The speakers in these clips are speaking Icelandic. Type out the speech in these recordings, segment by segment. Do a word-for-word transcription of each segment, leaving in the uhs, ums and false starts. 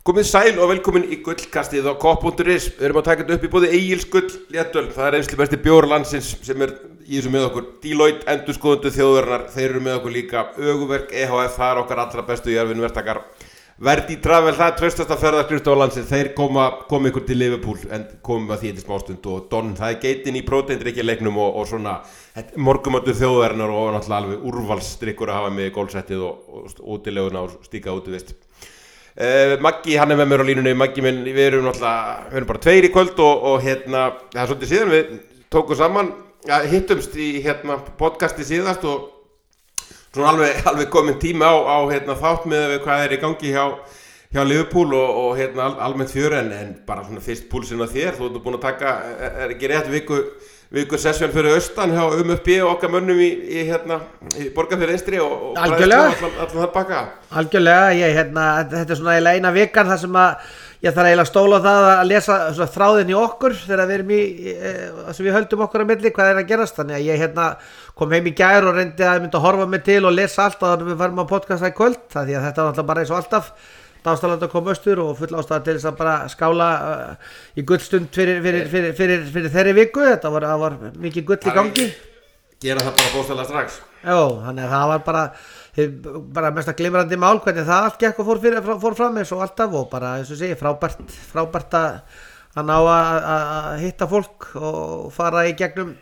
Komið sæl og velkomin í gullkastið á kopp punktur is. Við erum að taka þetta upp í bóði Egils Gull Léttöl. Það er einsli besti bjór landsins sem er í þessu með okkur. Deloitte, endurskoðendur þjóðarinnar, þeir eru með okkur líka. Öguverk, E H F, það er okkar allra bestu jörfinu verktakar. Verdi Travel, það er traustasta ferðaskrifstofa landsins. Þeir koma, koma ykkur til Liverpool en komum að því til smástund. Og Don, það er geitin í próteindrykja leiknum og, og svona morgumatur þjóðarinnar og náttúrulega alveg úrvalsdrykkur að hafa með í gólsettið og, og útileguna og stíka útivist. Uh, Maggi, hann er með mér á línunni. Maggi minn, við erum náttúrulega, við erum bara tveir í kvöld og, og hérna, það er svolítið síðan við tókum saman, ja, hittumst í hérna podcasti síðast og svona alveg, alveg komin tíma á, á hérna þátt með við hvað er í gangi hjá, hjá Liverpool og, og hérna al, almennt fjör en, en bara svona fyrst púlsinn á þér, þú ert búin að taka, er, er ekki rétt viku viku sessjón fyrir austan hjá um upp í og okkar mönnum í, í hérna í Borgarfjörð Eystri og, og algjörlega allan, allan það baka algjörlega, ég hérna, þetta er svona eiginlega eina vikan þar sem að ég þarf eiginlega að stóla á það að lesa svona þráðin í okkur þegar við erum í, e, sem við höldum okkur á milli, hvað er að gerast, þannig að ég hérna kom heim í gær og reyndi að mynda að horfa mig til og lesa allt og við varum að podcasta í kvöld, það því að þetta var alltaf bara eins og alltaf dástaland að koma austur og full ástæða til þess að bara skála uh, í gullstund fyrir, fyrir, fyrir, fyrir, fyrir þeirri viku, þetta var, var mikið gull í gangi. Gera það bara bóstalega strax. Já, þannig að það var bara, bara mest að glimrandi mál hvernig það allt gekk og fór, fyrir, fór fram eins og alltaf og bara eins og segi frábært, frábært að, að ná að, að hitta fólk og fara í gegnum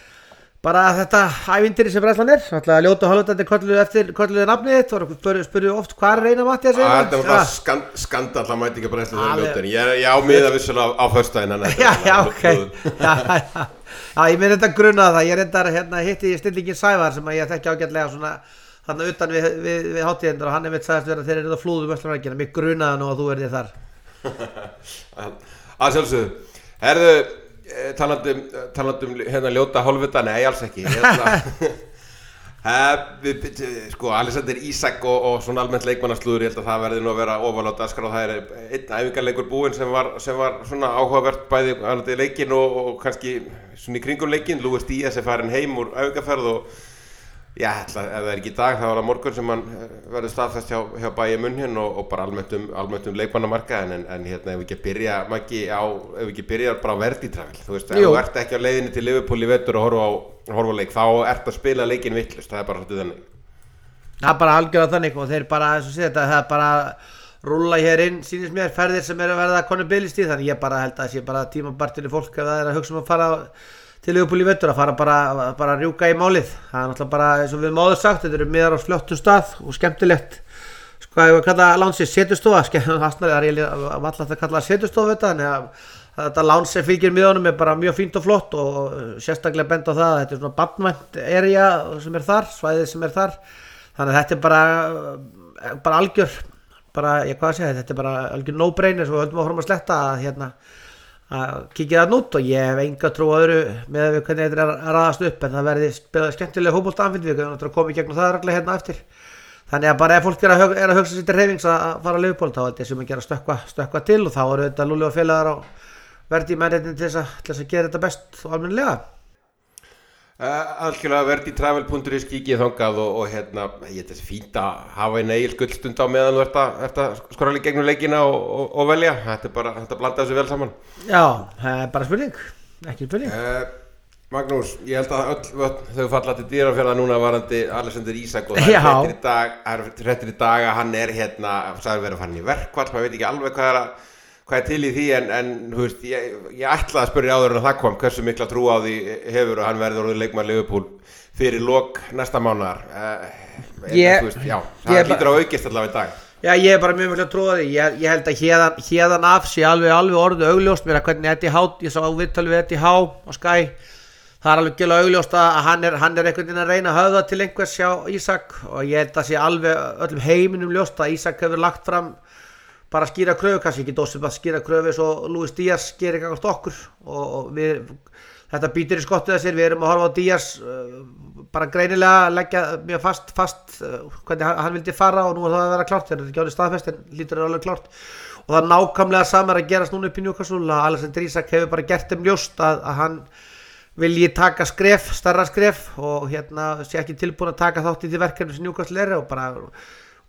bara þetta ævintýri sem Brænslan er, alltaf ljóta hálfutandi kölluðu eftir kölluðu nafnið þitt og spurðu, spurðu oft hvað er Einar Matthías Einar? Þetta var bara skand, skandall að mæti ekki Brænslan þegar ljóta, ég, ég á miða vissulega á, á föstudaginn. Já, já, ok, já, já, já, ég minn þetta grunaði það, ég reyndar hérna hitti snillingin Sævar sem að ég þekki ágætlega svona þarna utan við, við, við hátíðendur og hann er mitt sagðist vera þeir eru það flúðu Vestlandsvækina, mig grunaði nú að þú verðið þar. Að sjálfsögðu, herðu, talandum, talandum hérna ljóta hálfvita, nei alls ekki hérna, við, sko Alexander Isak og, og svona almennt leikmannaslúður, ég held að það verði nú að vera ofalátt að skrá, það er einn æfingarleikur búinn sem var, sem var svona áhugavert bæði annandi leikinn og, og kannski svona í kringum leikinn, Luis Díaz er farin heim úr æfingarferð og já, ætla, ef það er ekki í dag, það var að morgun sem hann verður staðfest hjá, hjá Bayern München og, og bara almennt um, almennt um leikmannamarkaðinn en, en hérna ef við ekki byrja, Maggi, á, ef við ekki byrja bara á Verdi Travel, þú veist, ef þú ert ekki á leiðinni til Liverpool í vetur og horfa á, horfa á leik, þá ert að spila leikinn vitlaust, það er bara svolítið þannig. Það er bara algjörlega þannig og þeir bara, eins og sé þetta, það er bara rúlla hér inn, sýnist mér, ferðir sem eru að verða konu bilistíð, þannig ég bara held að það sé bara tímabartinni fólk ef það er að hugsa um að fara til Liverpool í vetur að fara bara, bara að rjúka í málið. Það er náttúrulega bara, eins og við höfum áður sagt, þetta eru miðar á flottum stað og skemmtilegt. Sko, ég var að kalla lánsið setustofa, það er ég að valla að kalla setustofa þetta, en að, að þetta láns sem fylgir miðunum er bara mjög fínt og flott og sérstaklega benda á það að þetta er svona barnvænt area sem er þar, svæðið sem er þar. Þannig að þetta er bara, bara algjör, bara, ég hvað að segja, þetta er bara algjör no-brainer sem við höldum að horfum að sletta að hérna, að kíkja það nút og ég hef enga trú á öðru með að við hvernig þetta er að raðast upp en það verði spilað skemmtilega fótbolta anfinnst við kannum að koma í gegnum það regla hérna eftir þannig að bara ef fólk er að, er að hugsa sér til hreyfings að fara að Liverpool þá er þetta sem að gera stökkva, stökkva til og þá eru þetta Lúli og félagar á Verdi mennréttindi til þess að, til þess að gera þetta best og almennilega. Uh, algjörlega verdi travel punktur is kíkið þangað og, og hérna, ég þetta er fínt að hafa einn Egils gullstund á meðan þú ert að, ert að skora í gegnum leikina og, og, og velja, þetta er bara, þetta blanda þessu vel saman. Já, það er bara spurning, ekki spurning. Uh, Magnús, ég held að öll vötn þau falla til Dýrafjarðar núna varandi Alexander Isak og það er hrettir í dag, það er hrettir í dag að hann er hérna, sagði verið að fara inn í verkvall, maður veit ekki alveg hvað er að hvað er til í því en, en þú veist, ég, ég ætlaði að spyrja áður en að það kom hversu mikla trú á því hefur og hann verður orðið leikmaður Liverpool fyrir lok næsta mánaðar uh, ég, veist, já, það lítur á aukist allavega í dag. Já, ég er bara mjög mikla trú á því, ég, ég held að héðan, héðan af sé alveg, alveg orðið augljóst mér að hvernig Eddie Howe, ég sá viðtalið við Eddie Howe á Sky, það er alveg gjöla augljóst að hann er, hann er einhvern veginn að reyna að höfða til einhvers hjá Isak og ég held að sé alveg öllum heiminum ljóst að Isak hefur lagt fram bara skýra kröfu, kannski ekki dósið bara skýra kröfu svo Luis Díaz gerir gangast okkur og, og við, þetta býtur í skottið að sér, við erum að horfa á Díaz uh, bara greinilega leggja mjög fast, fast uh, hvernig hann, hann vildi fara og nú er það að vera klárt, þegar þetta ekki árið staðfest en lítur er alveg klárt og það er nákvæmlega samar að gerast núna upp í Newcastle að Alexander Isak hefur bara gert þeim ljóst að, að hann vilji taka skref, starra skref og hérna sé ekki tilbúin að taka þátt í því verkefni sem Newcastle er og bara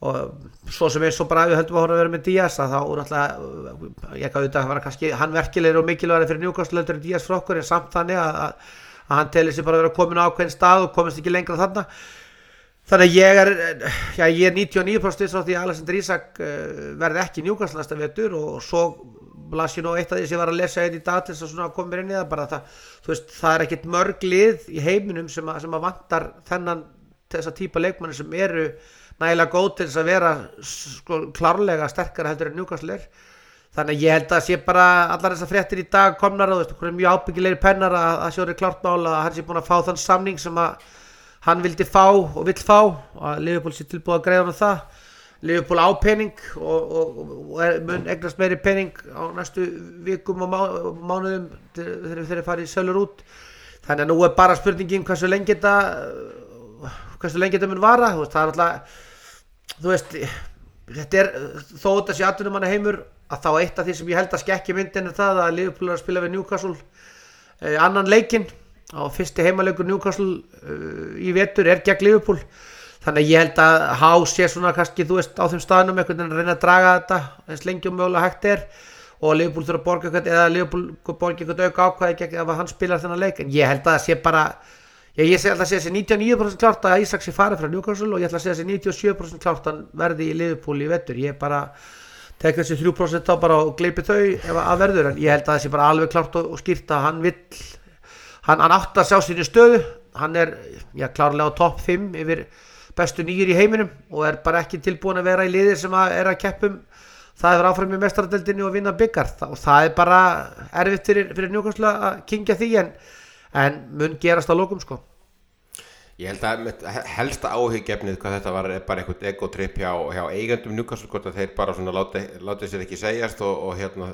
og svo sem eins og bara við höldum að horfa að vera með Díaz að þá náttúrulega ég gaf þetta að vera kannski hann verkilegur og mikilvægur fyrir Newcastle heldur en Díaz frá okkur en samt þannig að, að, að hann telur sig bara að vera komin á ákveðin stað og komist ekki lengra þarna þannig að ég er já, ég er níutíu og níu prósent viss á því að Alexander Isak uh, verði ekki Newcastle næsta vetur og svo las ég nú eitt af því sem ég var að lesa einn í dag til þess að svona koma mér inn í það bara það, þú veist, það er ekkert mörg lið í heiminum sem að, sem að vantar þennan þessa típa leikmanni sem eru nægilega góð til þess að vera sko, klárlega sterkara heldur en Newcastle er þannig að ég held að sé bara allar þessar fréttir í dag komnar og þú veist, hverju mjög ábyggilegir pennar að það sé orðið klárt mál að hann sé búin að fá þann samning sem að hann vildi fá og vill fá og að Liverpool sé tilbúið að greiða hann það Liverpool á pening og, og, og er, mun eignast meiri pening á næstu vikum og má, mánuðum þegar þeir fara í sölur út þannig að nú er bara spurningin hversu lengi þetta hversu lengi þetta mun vara þú veist, það er alltaf þú veist, þetta er þó þetta sé atvinnumanna heimur að þá eitt af því sem ég held að skekki myndin er það að Liverpool er að spila við Newcastle eh, annan leikinn á fyrsti heimaleikur Newcastle uh, í vetur er gegn Liverpool þannig að ég held að Há sé svona kannski þú veist á þeim staðnum einhvern veginn að reyna að draga þetta eins lengi og mögulega hægt er og Liverpool þurfa að borga eitthvað eða Liverpool borga eitthvað auka ákvæði gegn ef hann spilar þennan leik en ég held að það sé bara Já, ég segi alltaf að segja þessi níutíu og níu prósent klárt að Isak sé farið frá Newcastle og ég ætla að segja þessi níutíu og sjö prósent klárt að hann verði í Liverpool í vetur. Ég bara tek þessi þrjú prósent þá bara og gleypi þau ef að verður en ég held að þessi bara alveg klárt og, og skýrt að hann vill, hann, hann átt að sjá sínu stöðu, hann er já, klárlega á topp fimm yfir bestu nýjur í heiminum og er bara ekki tilbúin að vera í liði sem að er að keppum það er áfram í meistaradeildinni og vinna byggar og það er bara erfitt fyrir, fyrir Newcastle að kyngja því en en mun gerast á lokum sko. Ég held að helsta áhyggjefnið hvað þetta var er bara einhvern egotripp hjá, hjá eigandum Newcastle hvort að þeir bara svona láti, láti sér ekki segjast og, og hérna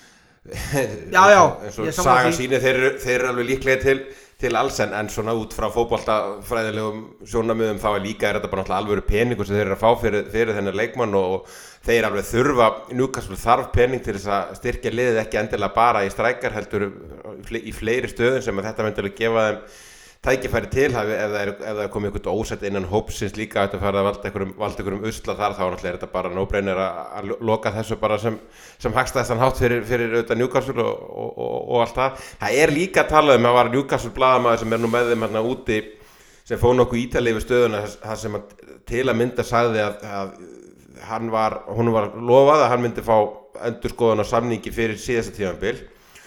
já, já, eins og saga síni þeir, þeir eru alveg líklega til, til alls en, en svona út frá fótboltafræðilegum sjónarmiðum þá er líka er þetta bara alvöru peningur sem þeir eru að fá fyrir, fyrir þennan leikmann og, og þeir alveg þurfa Newcastle þarf pening til þess að styrkja liðið ekki endilega bara í strækjar heldur í fleiri stöðum sem að þetta myndi að gefa þeim tækifæri til ef það er, ef það er komið eitthvað ósett innan hópsins líka að þetta fara að valda einhverjum, valda einhverjum usla þar þá náttúrulega er þetta bara no-brainer að loka þessu bara sem, sem hagstæðstan hátt fyrir, fyrir auðvitað Newcastle og, og, og, og allt það. Það er líka að tala um að var Newcastle blaðamaður sem er nú með þeim hérna úti sem fóð nokkuð ítalið við stöðuna það sem að, til að mynda sagði að, að hann var, hún var lofað að hann myndi fá endurskoðun á samningi fyrir síðasta tímabil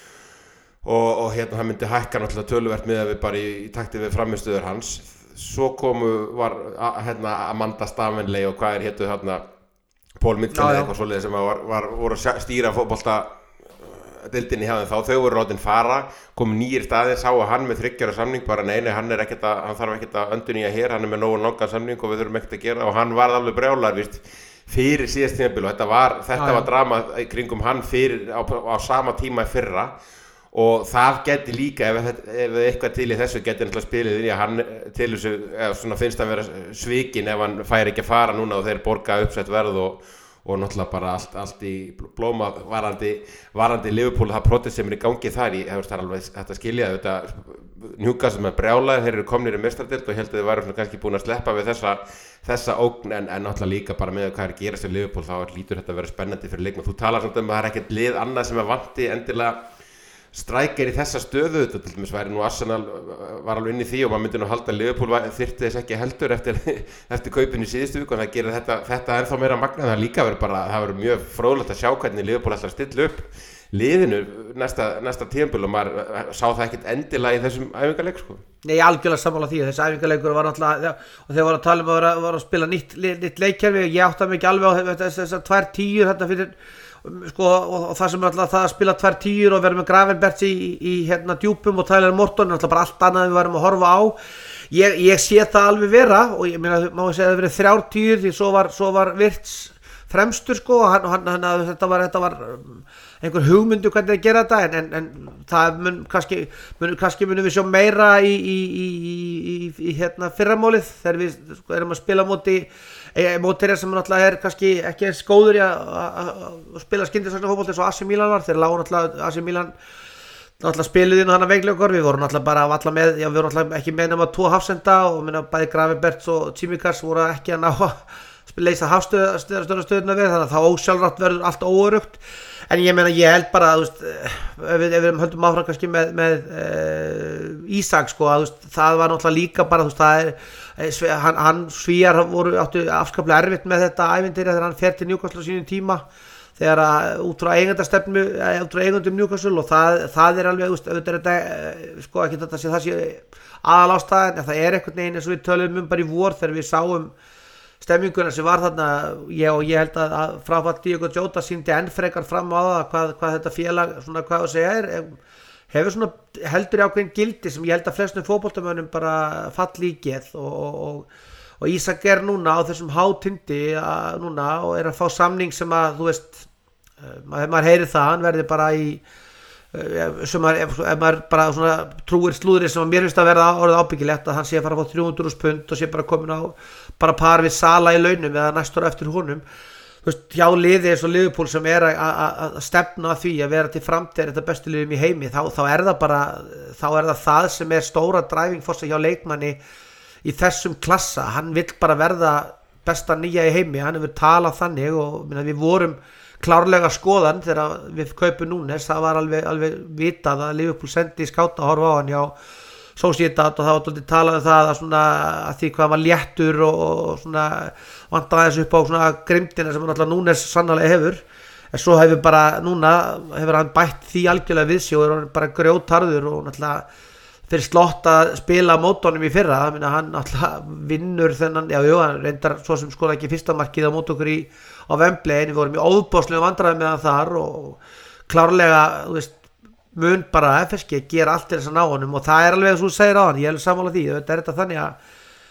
og, og hérna hann myndi hækka náttúrulega töluvert miðað við bara í, í takti við framistöður hans svo komu var hérna Amanda Staveley og hvað er hétu hérna Paul Mitchell eða eitthvað svoleiðis sem var, var, voru að stýra fótbolta deildinni hjá þeim þá þau voru látin fara komu nýjir staðir sáu hann með þriggja ára samning bara nei nei hann er ekkert að hann þarf ekkert að endurnýja hér hann er með nógu langan samning og við þurfum ekkert að gera og hann var alveg brjálar víst fyrir síðast tímabil og þetta var þetta var drama í kringum hann fyrir á, á sama tíma í fyrra og það geti líka ef, ef eitthvað til í þessu geti náttúrulega spilið inn í að hann til þessu eða svona finnst að vera svikin ef hann fær ekki að fara núna og þeir borga uppsett verð og, og náttúrulega bara allt, allt í blóma varandi, varandi Liverpool það protest sem er í gangi þar í það er alveg þetta skilja þetta Newcastle með brjálaði þeir eru komnir í meistardeild og heldur þeir væru svona kannski búin að sleppa við þessa þessa ógn en, en náttúrulega líka bara með hvað er gerast í Liverpool þá lítur þetta að vera spennandi fyrir leikmann þú talar samt um að það er ekkert lið annað sem er vanti endilega strækir í þessa stöðu þetta til dæmis væri nú Arsenal var alveg inn í því og maður myndi nú halda að Liverpool þyrfti þess ekki heldur eftir, eftir kaupinu í síðustu viku og það gerir þetta, þetta ennþá meira magna það líka verður bara, það verður mjög fróðlegt að sjá hvernig Liverpool ætlar að stilla upp liðinu næsta, næsta tímabil og maður sá það ekkert endilega í þessum æfingarleik sko. Nei, algjörlega sammála því þessi æfingarleikur var náttúrulega og þeir voru að tala um að vera, vera að spila nýtt, nýtt leikkerfi ég átti mig ekki alveg á þessar tvær tíur þetta fyrir sko og, og það sem er alltaf það að spila tvær tíur og vera með Gravenberts í, í, í hérna djúpum og Tyler Morton er alltaf bara allt annað en við varum að horfa á ég, ég sé það alveg vera og ég meina má ég segja að það verið þrjár tíur því svo var, svo var Wirtz fremstur sko og hann, hann, hann, þetta var, þetta var einhver hugmyndu hvernig það gera þetta en, en, en það mun kannski mun, kannski munum við sjá meira í, í, í, í, í hérna fyrramálið þegar við sko, erum að spila móti móti þeirra sem náttúrulega er kannski ekki eins góður í að spila skyndisvagnar fótbolta eins og A C Milan var þeir lágu náttúrulega A C Milan náttúrulega spiluð inn á hana veikleikar við vorum náttúrulega bara alla með já við vorum náttúrulega ekki með nema tvo hafsenda og minna bæði Gravenberts og Tsimikas voru ekki að ná að leysa hafstöðuna við, þannig að þá ósjálfrátt verður allt óöruggt. En ég meina, ég held bara, þú veist, ef við, ef við höldum áfram kannski með, með uh, Ísak, sko, að, þú veist, það var náttúrulega líka bara, þú veist, það er, hann, hann Svíar voru áttu afskaplega erfitt með þetta ævintýri þegar hann fer til Newcastle á sínum tíma, þegar að út frá eigendastefnu, út frá eigendum Newcastle og það, það er alveg, þú veist, auðvitað er þetta, sko, ekki þetta sé það sé aðalástæðan, en það er einhvern veginn eins og við tölum um bara í vor þegar við sáum stemminguna sem var þarna, ég og ég held að, að fráfall Diogo Jota sýndi enn frekar fram á það hvað, hvað þetta félag, svona hvað að segja er, hefur svona heldur í ákveðin gildi sem ég held að flestum fótboltamönnum bara falli í geð og, og, og Ísak er núna á þessum hátindi að, núna og er að fá samning sem að, þú veist, maður, maður heyrir það, hann verði bara í sem maður, ef, ef maður bara svona trúir slúðri sem að mér finnst að verða orðið ábyggilegt að hann sé að fara að fá þrjú hundruð þúsund pund og sé bara komin á bara par við Sala í launum eða næstur eftir honum, þú veist, hjá liði eins og Liverpool sem er að stefna að því að vera til framtíðar þetta bestu liðum í heimi, þá, þá er það bara þá er það það sem er stóra driving force hjá leikmanni í þessum klassa, hann vill bara verða besta nýja í heimi, hann hefur talað þannig og minna, við vorum klárlega skoðan þegar við kaupum Núnes, það var alveg, alveg vitað að Liverpool sendi skáta að horfa á hann hjá Sociedad og það var doldið talað um það að, svona, að því hvað hann var léttur og, og svona vantaði þessu upp á svona grimdina sem náttúrulega Núnes sannarlega hefur, en svo hefur bara núna hefur hann bætt því algjörlega við sig og er bara grjótharður og náttúrulega fyrir slott að spila mót honum í fyrra, minna, hann náttúrulega vinnur þennan, já, jú, hann reyndar svo sem skoða ekki fyrsta markið á mót okkur í á Wembley, en við vorum í óbáslega vandræði með hann þar og klárlega, þú veist, mun bara F S G gera allt til þess að ná honum og það er alveg eins og þú segir á hann, ég er alveg sammála því, þetta er þetta þannig að,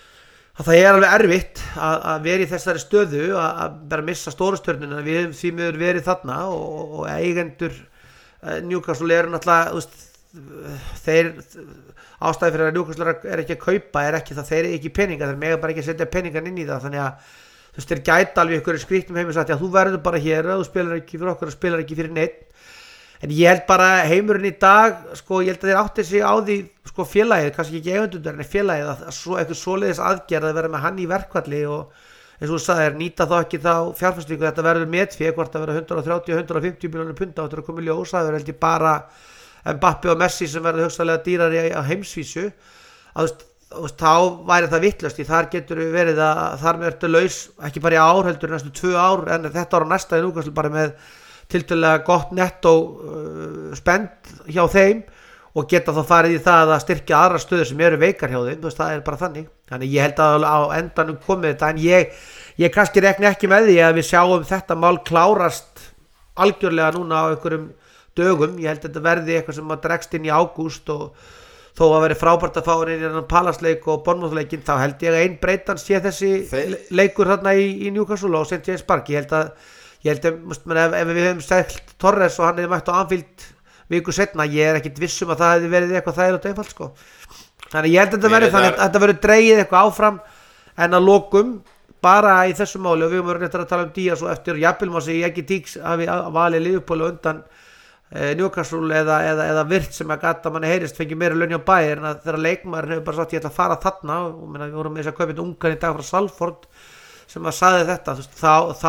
að það er alveg erfitt að, að vera í þessari stöðu að, að bara missa stórustörnina, við hefum því miður verið þarna og, og eigendur Newcastle eru náttúrulega, þú veist, þeir ástæði fyrir að Newcastle er ekki að kaupa er ekki það, þeir eru ekki peninga, þeir mega bara ekki að setja peningan inn í það, þannig að þú veist, þeir gæta alveg ykkur skrýtnum heim og sagt, já, þú verður bara hér og þú spilar ekki fyrir okkur og spilar ekki fyrir neitt, en ég held bara heimurinn í dag, sko, ég held að þeir átti sig á því, sko, félagið, kannski ekki eigundundar en félagið, að svo, eitthvað svoleiðis aðgerð að vera með hann í verkfalli og eins og þú sagðir, nýta þá ekki þá fjárfestingu, þetta verður metfé, hvort að vera hundrað og þrjátíu til hundrað og fimmtíu milljónir punda áttur að koma í ljós, það verður held ég bara Mbappe og Messi sem verður hugsanlega dýrari á heimsvísu, að þú veist, þá væri það vitlaust í þar getur verið að þar með ertu laus ekki bara í ár heldur næstu tvö ár en þetta ára næsta í Newcastle bara með tiltölulega gott netto uh, spend hjá þeim og geta þá farið í það að styrkja aðra stöður sem eru veikar hjá þeim, þú veist, það er bara þannig, þannig ég held að á endanum komið þetta, en ég, ég kannski rekna ekki með því að við sjáum þetta mál klárast algjörlega núna á einhverjum dögum, ég held að þetta verði eitthvað sem að dregst inn í ágúst og þó að veri frábært að fá hann inn í hann Palace-leik og Bournemouth-leikin, þá held ég að einn breytan sé þessi Þeir... leikur þarna í, í Newcastle og Saint James Park, ég held að, ég held að menn, ef, ef við hefum selt Torres og hann hefði mætt á Anfield viku setna, ég er ekkit vissum að það hefði verið eitthvað þægilegt einfalt, sko. Þannig ég held að þetta verið þannig að þetta verið dreigið eitthvað áfram en að lokum bara í þessu máli og við höfum verið að tala um Díaz og eftir jafnvel má segja ekki Díaz hafi valið Liverpool undan Newcastle eða, eða, eða virt sem að gata manni heyrist fengið meira laun hjá Bayern en þegar leikmaðurinn hefur bara sagt ég ætla að fara þarna og minna, við vorum með þess að kaupa einn ungan í dag frá Salford sem að sagði þetta veist, þá, þá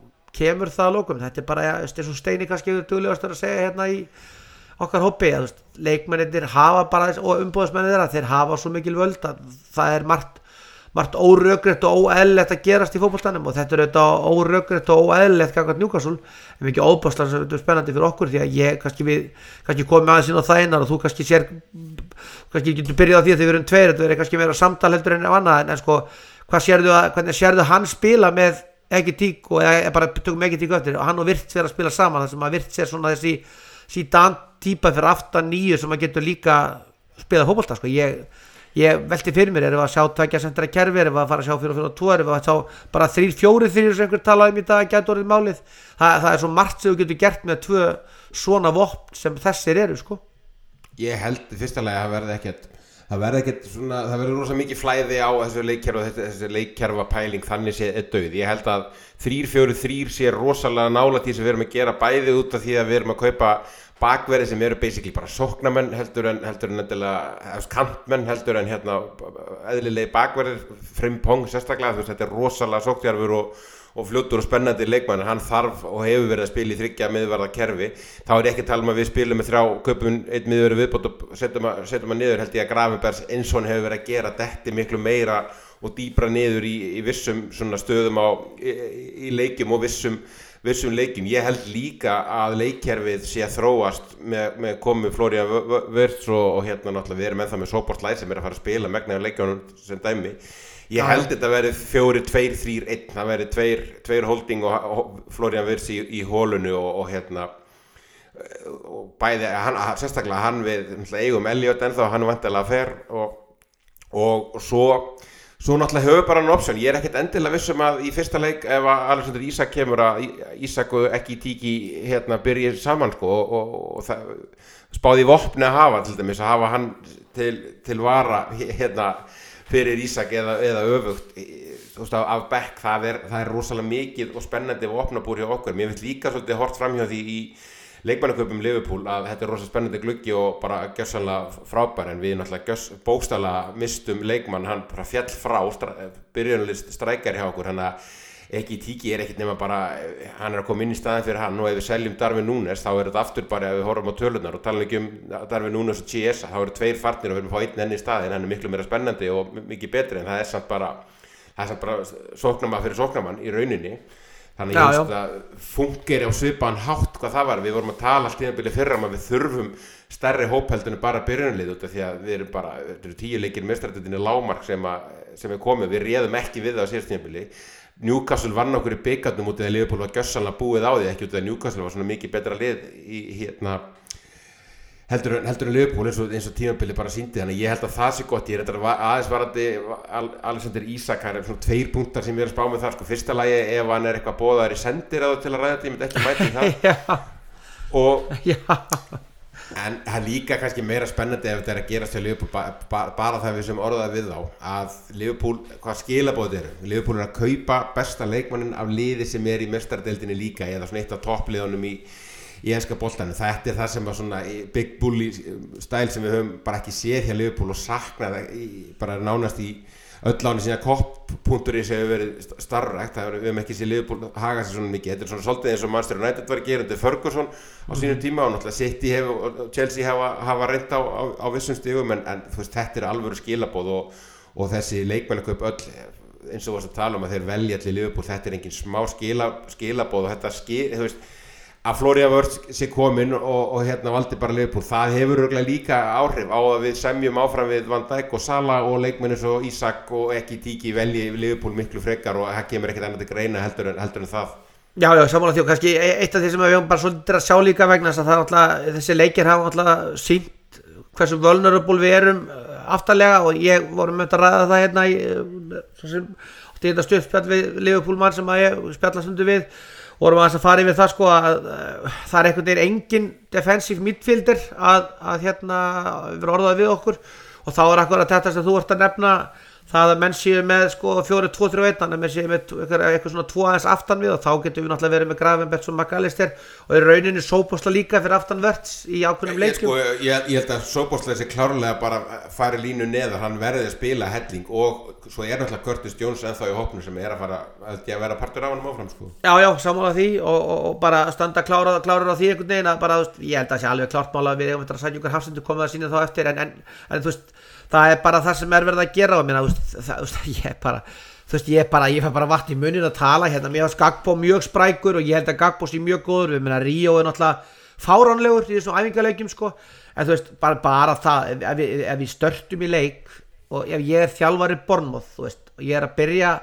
kemur það að lokum þetta er bara, ja, eins og Steini kannski duglegastur að segja hérna í okkar hópi að leikmennir hafa bara og umbúðismennir þeirra, þeir hafa svo mikil völd að það er margt margt órökrétt og óeðlilegt að gerast í fótboltanum og þetta er auðvitað órökrétt og óeðlilegt gagnvart Newcastle en mikið óbáslega sem þetta er spennandi fyrir okkur því að ég kannski við kannski komum aðeins inn á það einar og þú kannski sér kannski getur byrjað á því að þið verum tveir þetta verður kannski meira samtal heldur en annað en, en sko hvað sérðu að hvernig sérðu hann spila með Ekitík og eða bara tökum Ekitík eftir og hann og Virt sér að spila saman þar sem að Virt sér svona þessi síðan típa fyrir aftan nýju sem að getur líka spila fótbolta sko ég Ég velti fyrir mér, erum við að sjá tveggja sentra kerfi, erum við að fara að sjá fjóra fjóra tvo, erum við að sjá bara þrír fjórir þrír sem einhver talaði um í dag gæti orðið málið. Það, það er svo margt sem þú getur gert með tvö svona vopn sem þessir eru, sko. Ég held í fyrsta lagi að verði ekkert, það verður ekkert svona, það verður rosa mikið flæði á þessu leikkerfi og þessi, þessi leikkerfa pæling þannig sé er dauð. Ég held að þrír fjórir þrír sé rosalega nálægt því sem við erum að gera bæði út af því að við erum að kaupa bakverði sem eru basically bara sóknarmenn heldur en heldur en endilega kantmenn heldur en hérna eðlilegi bakverðir, Frimpong sérstaklega, þú veist þetta er rosalega sóknjarfur og og fljótur og spennandi leikmann, hann þarf og hefur verið að spila í þriggja miðvarða kerfi. Þá er ekki að tala um að við spilum með þrjá kaupum einn miðvörður viðbót og setjum að, setjum að niður held ég að Gravenbergs eins og hann hefur verið að gera detti miklu meira og dýpra niður í, í vissum svona stöðum á í, í leikjum og vissum vissum leikjum. Ég held líka að leikkerfið sé að þróast með, með komu Florian Wirtz og, og hérna náttúrulega við erum ennþá með Sóbortlæ sem er að fara að spila megnaður leikjunum sem dæmi. Ég held þetta að veri fjórir, tveir, þrír, einn, það veri tveir, tveir holding og, og Florian Wirtz í, í hólunu og, og hérna og bæði, hann, sérstaklega hann við eigum Elliot ennþá, hann er vantilega fer og, og, og svo svo náttúrulega höfum bara hann option. Ég er ekkert endilega vissum að í fyrsta leik ef að Alexander Isak kemur að Isak og ekki Tiki hérna byrja saman sko og, og, og það spáði vopni að hafa til dæmis að hafa hann til, til vara hérna fyrir Isak eða, eða öfugt þú veist af back, það er, það er rosalega mikið og spennandi vopnabúr hjá okkur. Mér finnst líka svolítið hort framhjá því í leikmannaköpum Liverpool að þetta er rosalega spennandi gluggi og bara gjörsamlega frábær en við náttúrulega bókstaflega mistum leikmann, hann bara fjall frá byrjunarlist strækjar hjá okkur, hann að ekki Tiki er ekkert nema bara, hann er að koma inn í staðin fyrir hann og ef við seljum Darwin Núñez þá er þetta aftur bara ef við horfum á tölurnar og tala ekki um Darwin Núñez og Chiesa þá eru tveir farnir og við erum að fá einn enn í staðin, hann er miklu meira spennandi og mikið betri en það er samt bara, það er samt bara sóknarmann fyrir sóknarmann í rauninni. Þannig ég veist að fungeri á svipaðan hátt hvað það var, við vorum að tala allt tímabilið fyrra um að við þurfum stærri hópheldunni bara byrjunarlið út af því að við erum bara, þetta eru tíu leikir meistaradeildinni lágmark sem, að, sem er komið, við réðum ekki við það á síðasta tímabili. Newcastle vann okkur í bikarnum út af því að Liverpool var gjörsamlega búið á því, ekki út af því að Newcastle var svona mikið betra lið í hérna heldur en heldur en Liverpool eins og, eins og tímabili bara sýndi, þannig ég held að það sé gott. Ég er þetta aðeins varandi Alexander Isak, það er svona tveir punktar sem ég er að spá með þar sko. Fyrsta lagi ef hann er eitthvað boðaður í sendiráðu til að ræða þetta, ég myndi ekki mæta í það og en það er líka kannski meira spennandi ef þetta er að gerast hjá Liverpool ba ba bara það við sem orðaði við þá að Liverpool, hvað skilaboð eru Liverpool er að kaupa besta leikmannin af liði sem er í meistaradeildinni líka eða svona eitt af toppliðunum í í enska boltanum. Þetta er það sem var svona big bully stæl sem við höfum bara ekki séð hjá Liverpool og saknað bara nánast í öll áni sína kopp.is hefur verið starfrækt, það við höfum ekki séð Liverpool haga sér svona mikið. Þetta er svona svolítið eins og Manchester United var að gera undir Ferguson á sínum tíma og náttúrulega City hef, og Chelsea hafa, hafa reynt á, á, á vissum stigum en, en þú veist, þetta er alvöru skilaboð og, og þessi leikmannakaup öll eins og varst að tala um að þeir velja allir Liverpool, þetta er engin smá skila, skilaboð og þetta skil, þú veist að Florian Wirtz sé kominn og, og hérna valdi bara Liverpool, það hefur örugglega líka áhrif á að við semjum áfram við Van Dijk og Salah og leikmenn eins og Isak og ekki Tiki velji Liverpool miklu frekar og það kemur ekkert annað til greina heldur en, heldur en það. Já, já, sammála því og kannski eitt af því sem við höfum bara svolítið að sjá líka vegna þess að það alltaf, þessi leikir hafa alltaf sýnt hversu vulnerable við erum aftarlega og ég vorum með að ræða það hérna í svo sem átti þetta stuðspjall við Liverpool mann sem að ég spjalla stundu við vorum að fara yfir það sko að það er einhvern veginn engin defensive midfielder að, að hérna vera orðað við okkur og þá er akkurat þetta sem þú ert að nefna það að menn séu með sko fjórir, tvo, þrjú, einn en menn séu með eitthvað svona tvo aðeins aftan við og þá getum við náttúrulega verið með Gravenbergs og McAllister og í rauninni Sóbosla líka fyrir aftan Wirtz í ákveðnum leikjum. Sko, ég, ég held að Sóbosla sé klárlega bara fari línu neðar, hann verði að spila helling og svo er náttúrulega Curtis Jones ennþá í hópnum sem er að fara að vera partur af hann áfram sko. Já, já, sammála því og, og, og bara standa klára, klára á því einhvern veginn að bara, ég held að það sé alveg klárt mála við eigum að sækja okkar hafsendur komið að sína þá eftir en, en, en þú veist það er bara það sem er verið að gera á mér, þú veist, það, þú veist, ég er bara, þú veist, ég er bara, ég fær bara vatn í munnin að tala, hérna, mér finnst Gagbo mjög sprækur og ég held að Gagbo sé mjög góður, við meina Ríó er náttúrulega fáránlegur í þessum æfingaleikjum, sko, en þú veist, bara, bara það, ef, ef, við, ef við störtum í leik og ef ég er þjálfari Bournemouth, þú veist, og ég er að byrja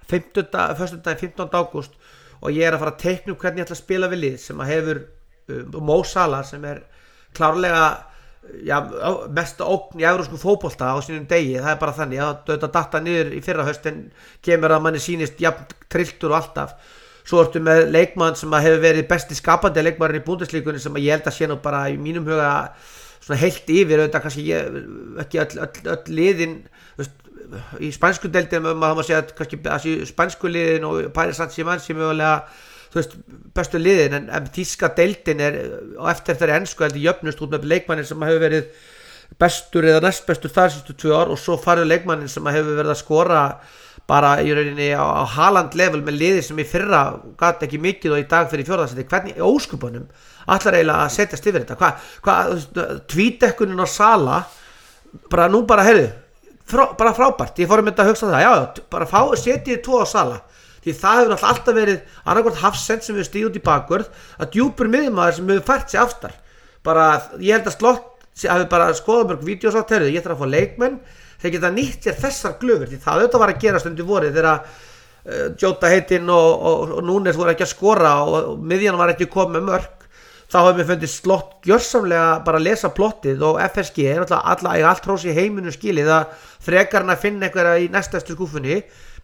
föstudaginn fimmtánda ágúst og ég er að fara að teikna upp hvernig ég ætla að spila við lið sem að hefur um, Mo Salah sem er klárlega já, mesta ógn í evrópskum fótbolta á sínum degi, það er bara þannig að þetta datta niður í fyrra haust en kemur að manni sýnist jafn trilltur og alltaf svo ertu með leikmann sem að hefur verið besti skapandi leikmann í Bundesligunni sem að ég held að sé nú bara í mínum huga svona heilt yfir auðvitað kannski ég, ekki öll, öll, öll liðin veist, í spænsku deildin maður segja að kannski að spænsku liðin og Paris Saint-Germain sem mögulega þú veist bestu liðin en, en þýska deildin er og eftir þeirri ensku heldur jöfnust út með leikmannin sem hefur verið bestur eða næst bestur þar sístu tvö ár og svo farið leikmannin sem hefur verið að skora bara í rauninni á, á Haaland level með liði sem í fyrra gat ekki mikið og í dag fyrir fjórðarsæti hvernig í óskupunum allar eiginlega að setjast yfir þetta hvað, hva, tvítekkunin á Sala bara nú bara heyrðu frá, bara frábært, ég fór að mynda að hugsa það já, bara fá, setjið tvo á Sala því það hefur alltaf verið annarkvort Hafsend sem við stíð út í bakvörð að djúpur miðjumaður sem hefur fært sig aftar bara, ég held að Slott hafi bara skoðað mörg vídeos á terðu, ég þarf að fá leikmenn þeir geta nýtt sér þessar glöfur því það auðvitað var að gera stundu vorið þegar uh, Jota heitinn og, og, og Núnes voru ekki að skora og, og miðjan var ekki komið með mörk þá hefur mér fundið Slott gjörsamlega bara að lesa plottið og F S G er alltaf alla, allt hrós í heiminu skilið að frekar hann að finna einhverja í næstastu skúfunni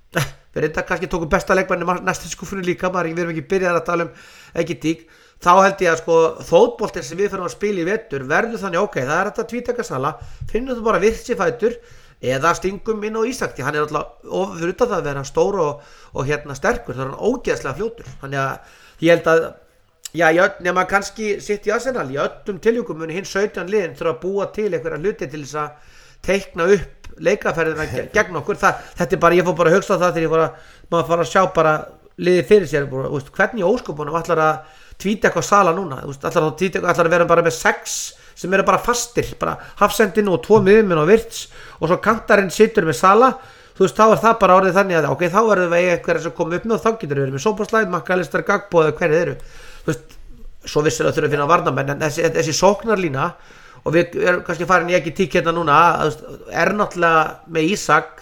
við reynda kannski tókum besta leikmanni næstu skúfunni líka maður, við erum ekki byrjað að tala um ekki tík þá held ég að sko fótboltinn sem við fyrir að spila í vetur verður þannig ok, það er þetta tvítaka Sala finnum þú bara virtsi fætur eða stingum inn á Ísak því hann er alltaf fyrir utan það að vera stór og, og hérna sterkur, það er hann ógeðslega fljótur þannig að ég held að já, ég, nema kannski sitt í Arsenal í öllum tiljökum muni hinn sautján liðin þurfa að búa til einhverja hluti til þess að teikna upp leikaferðina gegn okkur það, þetta er bara, ég fór bara að hugsa það þegar ég fór að maður fór að sjá bara liðið fyrir sér bara, veist, hvernig ósköpunum ætlar að tvíta eitthvað Sala núna veist, ætlar, að tvíta, ætlar að vera bara með sex sem eru bara fastir, bara Hafsendin og tvo miðjumenn og Virts og svo kantarinn situr með Sala, þú veist þá er það bara orðið þannig að ok, þá verður við eitthvað sem komið upp með og þá getur við verið með Szoboszlai, McAllister, Gagbo eða hverju þeir eru, þú veist svo vissir það þurfa að finna varnamenn en þessi, þessi sóknarlína og við erum kannski farin í ekki tík hérna núna er náttúrulega með Ísak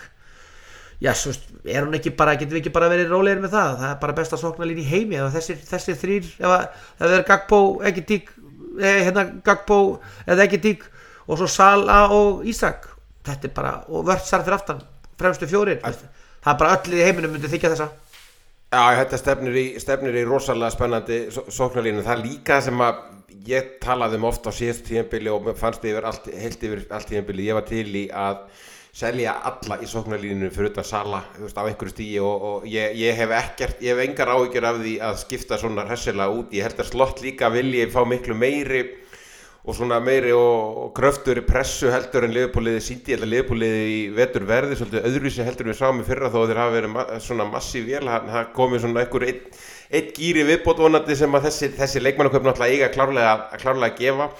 já, svo er hún ekki bara, getum við ekki bara verið rólegir með það, það er bara besta sóknarlín í heimi eða þessir, þessir þrýr, ef það er Gagbo, ekki tík hérna Gagbo eða ekki tík og svo Sala og Ísak þetta er bara, og Vörtsar fyrir aftan fremstu fjórir, það er bara öll í heiminum myndi þykja þessa Já, þetta stefnir í, stefnir í rosalega spennandi sóknarlínu, það er líka sem að ég talaði um oft á síðast tímabili og fannst yfir allt, heilt yfir allt tímabili, ég var til í að selja alla í sóknarlínu fyrir utan Sala, þú veist, á einhverju stíi og, og ég, ég hef ekkert, ég hef engar áhyggjur af því að skipta svona hressilega út, ég held að Slott líka vilji fá miklu meiri og svona meiri og, og kröfturi pressu heldur en Liverpool-liði sýndi, ég held að Liverpool-liði í vetur verði svolítið öðruvísi heldur en við sáum í fyrra þó þeir hafa verið ma svona massív vél, það komið svona einhver einn ein gíri viðbót vonandi sem að þessi, þessi leikmannakaup náttúrulega eiga klárlega, klárlega að gefa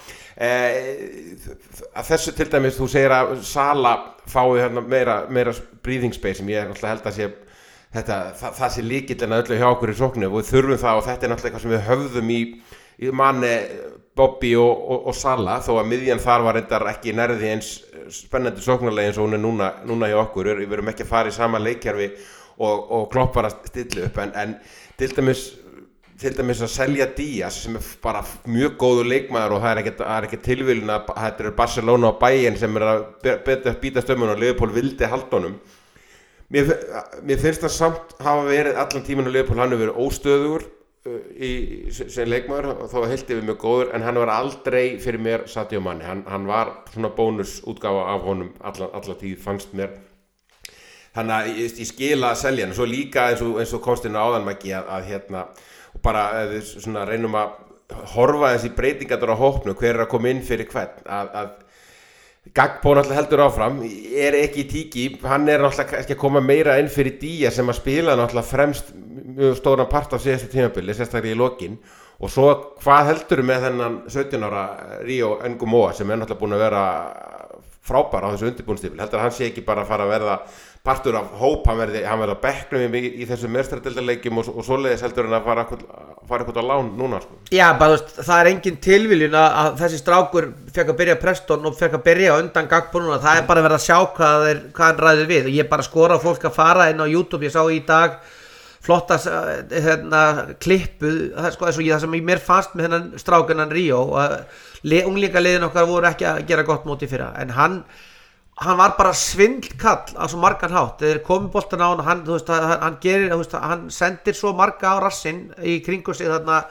eh, að þessu til dæmis þú segir að Sala fái hérna meira, meira breathing space sem ég náttúrulega held að sé þetta, það, það sé lykillinn að öllu hjá okkur í sóknu og við þurfum það og þetta er náttúrulega eitthvað sem við höfðum í, í manni Bobby og, og, og Sala þó að miðjan þar var reyndar ekki nærði eins spennandi sóknarlega eins og hún er núna, núna hjá okkur, við verum ekki að fara í sama leikjarfi og, og Klopp var að stilla upp en, en til dæmis, til dæmis að selja Díaz sem er bara mjög góður leikmaður og það er ekki, það er ekki tilvílun að þetta er Barcelona og Bayern sem er að beta býta stömmun og Liverpool vildi halda honum mér, mér finnst það samt hafa verið allan tíman og Liverpool hann hefur verið óstöðugur í sem leikmaður og þó heilt yfir mjög góður en hann var aldrei fyrir mér Sadio Mane, hann, hann var svona bónusútgáfa af honum alla, alla tíð fannst mér þannig að ég, ég skila að selja hann svo líka eins og, eins og komst inn á áðan Maggi að, að hérna og bara við svona reynum að horfa þessi breytingar á hópnu hver er að koma inn fyrir hvern að, að Gagbo náttúrulega heldur áfram er ekki í tíki, hann er náttúrulega ekki að koma meira inn fyrir Díaz sem að spila náttúrulega fremst mjög stóran part á síðasta tímabili, sérstaklega í lokin og svo hvað heldur með þennan sautján ára Rio Ngumoa sem er náttúrulega búin að vera frábær á þessu undirbúningstímabili, heldur að hann sé ekki bara að fara að verða partur af hóp, hann verði, hann verði á bekknum í, í þessum meistaradeildarleikjum og, og svoleiðis heldur hann að fara eitthvað á lán núna sko. Já, bara það er engin tilviljun að, að þessi strákur fekk að byrja Preston og fekk að byrja undan Gagbo núna, það er bara verið að sjá hvað, er, hvað hann ræðir við og ég bara skora á fólk að fara inn á YouTube, ég sá í dag flotta hérna, klippu, það, sko, það, það sem mér fannst með þennan strákunan Rio og unglinga liðin okkar voru ekki að gera gott móti fyrra, en hann hann var bara svindlkall á svo margan hátt þegar komið boltan á hann, hann, þú veist, hann gerir, þú veist, hann sendir svo marga á rassinn í kringu sig þarna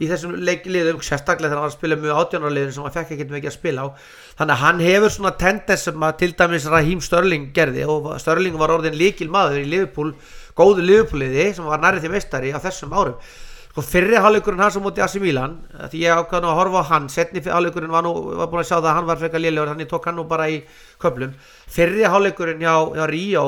í þessum leikliðum, sérstaklega þegar hann var að spila mjög átjánarliðin sem hann fekk ekkert mikið að spila á, þannig að hann hefur svona tendens sem að til dæmis Raheem Sterling gerði og Sterling var orðin lykil maður í Liverpool, góðu Liverpool-liði sem var nærri því meistari á þessum árum. Sko fyrri hálfleikurinn hans á móti A C Milan, því ég ákvað nú að horfa á hann, setni hálfleikurinn var nú, var búin að sjá það að hann var frekar lélegur, þannig tók hann nú bara í köflum. Fyrri hálfleikurinn hjá, hjá Rio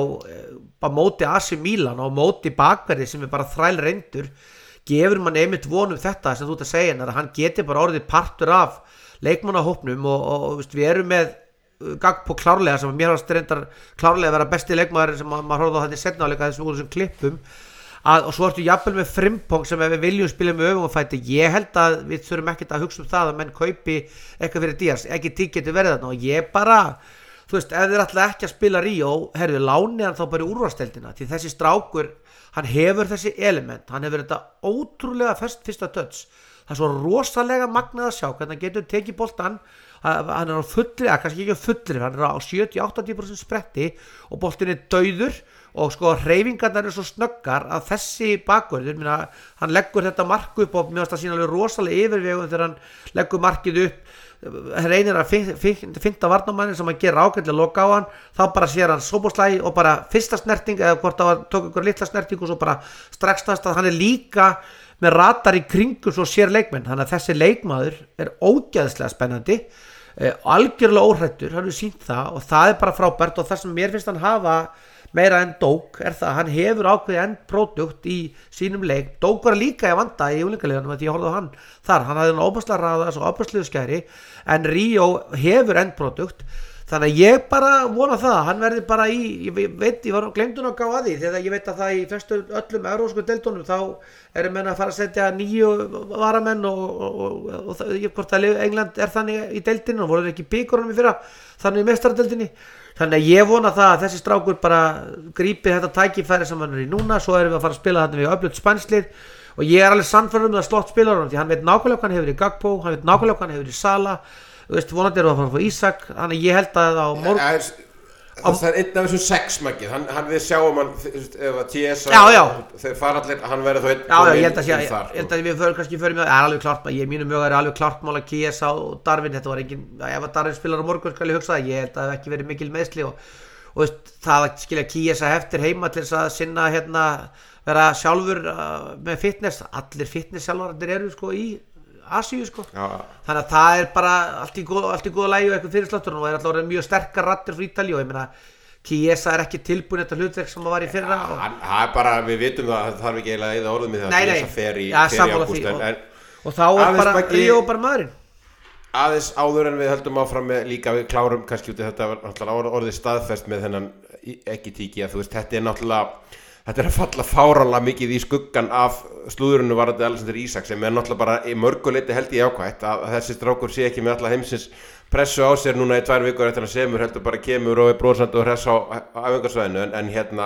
á móti A C Milan og móti bakverði sem er bara þræl reyndur, gefur mann einmitt vonum þetta sem þú ert að segja, að hann geti bara orðið partur af leikmannahópnum og, og, og veist, við erum með Gakpo klárlega sem mér varst reyndar klárlega að vera besti leikmaður sem maður horfði á þetta í seinni hálfleik þessum úr þessum klippum. Að, og svo ertu jafnvel með Frimpong sem við viljum spila með öfumfæti. Ég held að við þurfum ekkert að hugsa um það að menn kaupi eitthvað fyrir Díaz, ekki tík getur verið þarna og ég bara, þú veist, ef þeir ætla ekki að spila Ríó, herðu, láni hann þá bara í úrvalsdeildina, því þessi strákur hann hefur þessi element, hann hefur þetta ótrúlega fyrst, fyrsta touch, það er svo rosalega magnað að sjá hvernig hann getur tekið boltan, hann er á fullri, að kannski ekki á fullri, hann er á sjötíu til áttatíu prósent spretti og boltin er dauður og sko hreyfingarnar eru svo snöggar að þessi bakvörður, minna, hann leggur þetta mark upp og mér finnst það sína alveg rosalega yfirvegum þegar hann leggur markið upp, reynir að finna varnarmannin sem hann gerir ágætlega loka á hann, þá bara sér hann sóboslægi og bara fyrsta snerting eða hvort það tók einhver litla snerting og svo bara strax það að hann er líka með ratar í kringum svo sér leikmenn, þannig að þessi leikmaður er ógeðslega spennandi, eh, algjörlega óhrættur, hann hefur sýnt það og það er bara frábært og það sem mér finnst hann hafa meira en Dók er það að hann hefur ákveðið endprodukt í sínum leik. Dók var líka í vanda í úlingalegunum því ég horfði á hann þar, hann hafði hann óbærslega raða svo óbærslega skæri en Ríó hefur endprodukt, þannig að ég bara vona það, hann verði bara í, ég veit, ég var glemdun að gá að því þegar ég veit að það í flestu öllum evrópsku deildunum þá eru menn að fara að setja nýju varamenn og, og, og, og það, ég hvort að England er þannig í deildinu og voru ekki byggjurunum í fyrra þannig í meistaradeildinni. Þannig að ég vona það að þessi strákur bara grípi þetta tækifæri sem hann er í núna, svo erum við að fara að spila þarna við öflugt spænslið og ég er alveg sannfærður um það slott spilar hann því hann veit nákvæmlega hvað hann hefur í Gakpo, hann veit nákvæmlega hvað hann hefur í Sala, þú veist, vonandi eru að fara að fá Ísak, þannig að ég held að á morgun það er einn af þessum sex maggið, hann, hann við sjáum hann ef að T S þeir fara allir, hann verður þá einn já, já, ég held að, ég, ég held að við fyrir kannski fyrir mjög, það er alveg klart, ég mínu mjög er alveg klart mál að T S og Darwin, þetta var engin, ef að Darwin spilar á morgun skal ég hugsa það, ég held að það hef ekki verið mikil meðsli og, og veist, það að skilja T S að heftir heima til þess að sinna hérna, vera sjálfur uh, með fitness, allir fitness sjálfvarnir eru sko í Asíu sko, já. Þannig að það er bara allt í góða, allt í góða lægi og eitthvað fyrirsláttur og það er alltaf orðið mjög sterkar rattir frá Ítalíu og ég meina Chiesa er ekki tilbúin þetta hlutverk sem það var í fyrra ja, og hann, hann er bara, við vitum það, það þarf ekki eiginlega eða orðum í það að Chiesa fer í, ja, fer í ágúst og, en, og þá er bara Ríó bara maðurinn aðeins áður en við höldum áfram með líka við klárum kannski út í þetta náttúrulega orðið staðfest með þennan ekki tíki að þú veist, þetta er náttúrulega þetta er að falla fáránlega mikið í skuggan af slúðurinu varðandi Alexander Isak sem er náttúrulega bara í mörguleiti held ég ákvæmt að þessi strákur sé ekki með alla heimsins pressu á sér núna í tvær vikur eftir að semur heldur bara kemur og er bróðsand og hress á æfingarsvæðinu en, en hérna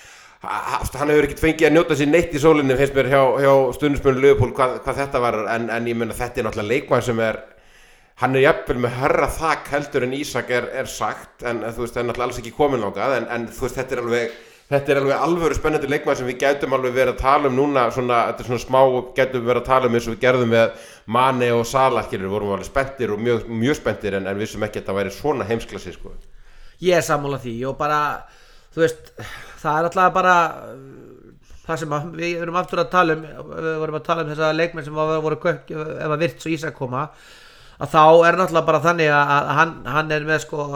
hann hefur ekkert fengið að njóta sér neitt í sólinni finnst mér hjá, hjá stundismönnum Liverpool hvað, hvað þetta var en, en ég meina þetta er náttúrulega leikmaður sem er hann er jafnvel með hærra þak heldur en Isak er, er sagt en þú veist það er náttúrulega alls ekki komin ákvað en, en þú veist þetta er alveg Þetta er alveg alvöru spennandi leikmaður sem við gætum alveg verið að tala um núna svona, þetta er svona smá gætum verið að tala um eins og við gerðum með Mane og Salah skilur, vorum alveg spenntir og mjög, mjög spenntir en, en vissum ekki að það væri svona heimsklasi sko. Ég er sammála því og bara, þú veist, það er alltaf bara það sem að, við erum aftur að tala um, við vorum að tala um þessa leikmenn sem voru kökk ef að Virts og Ísak koma að þá er náttúrulega bara þannig að hann, hann er með sko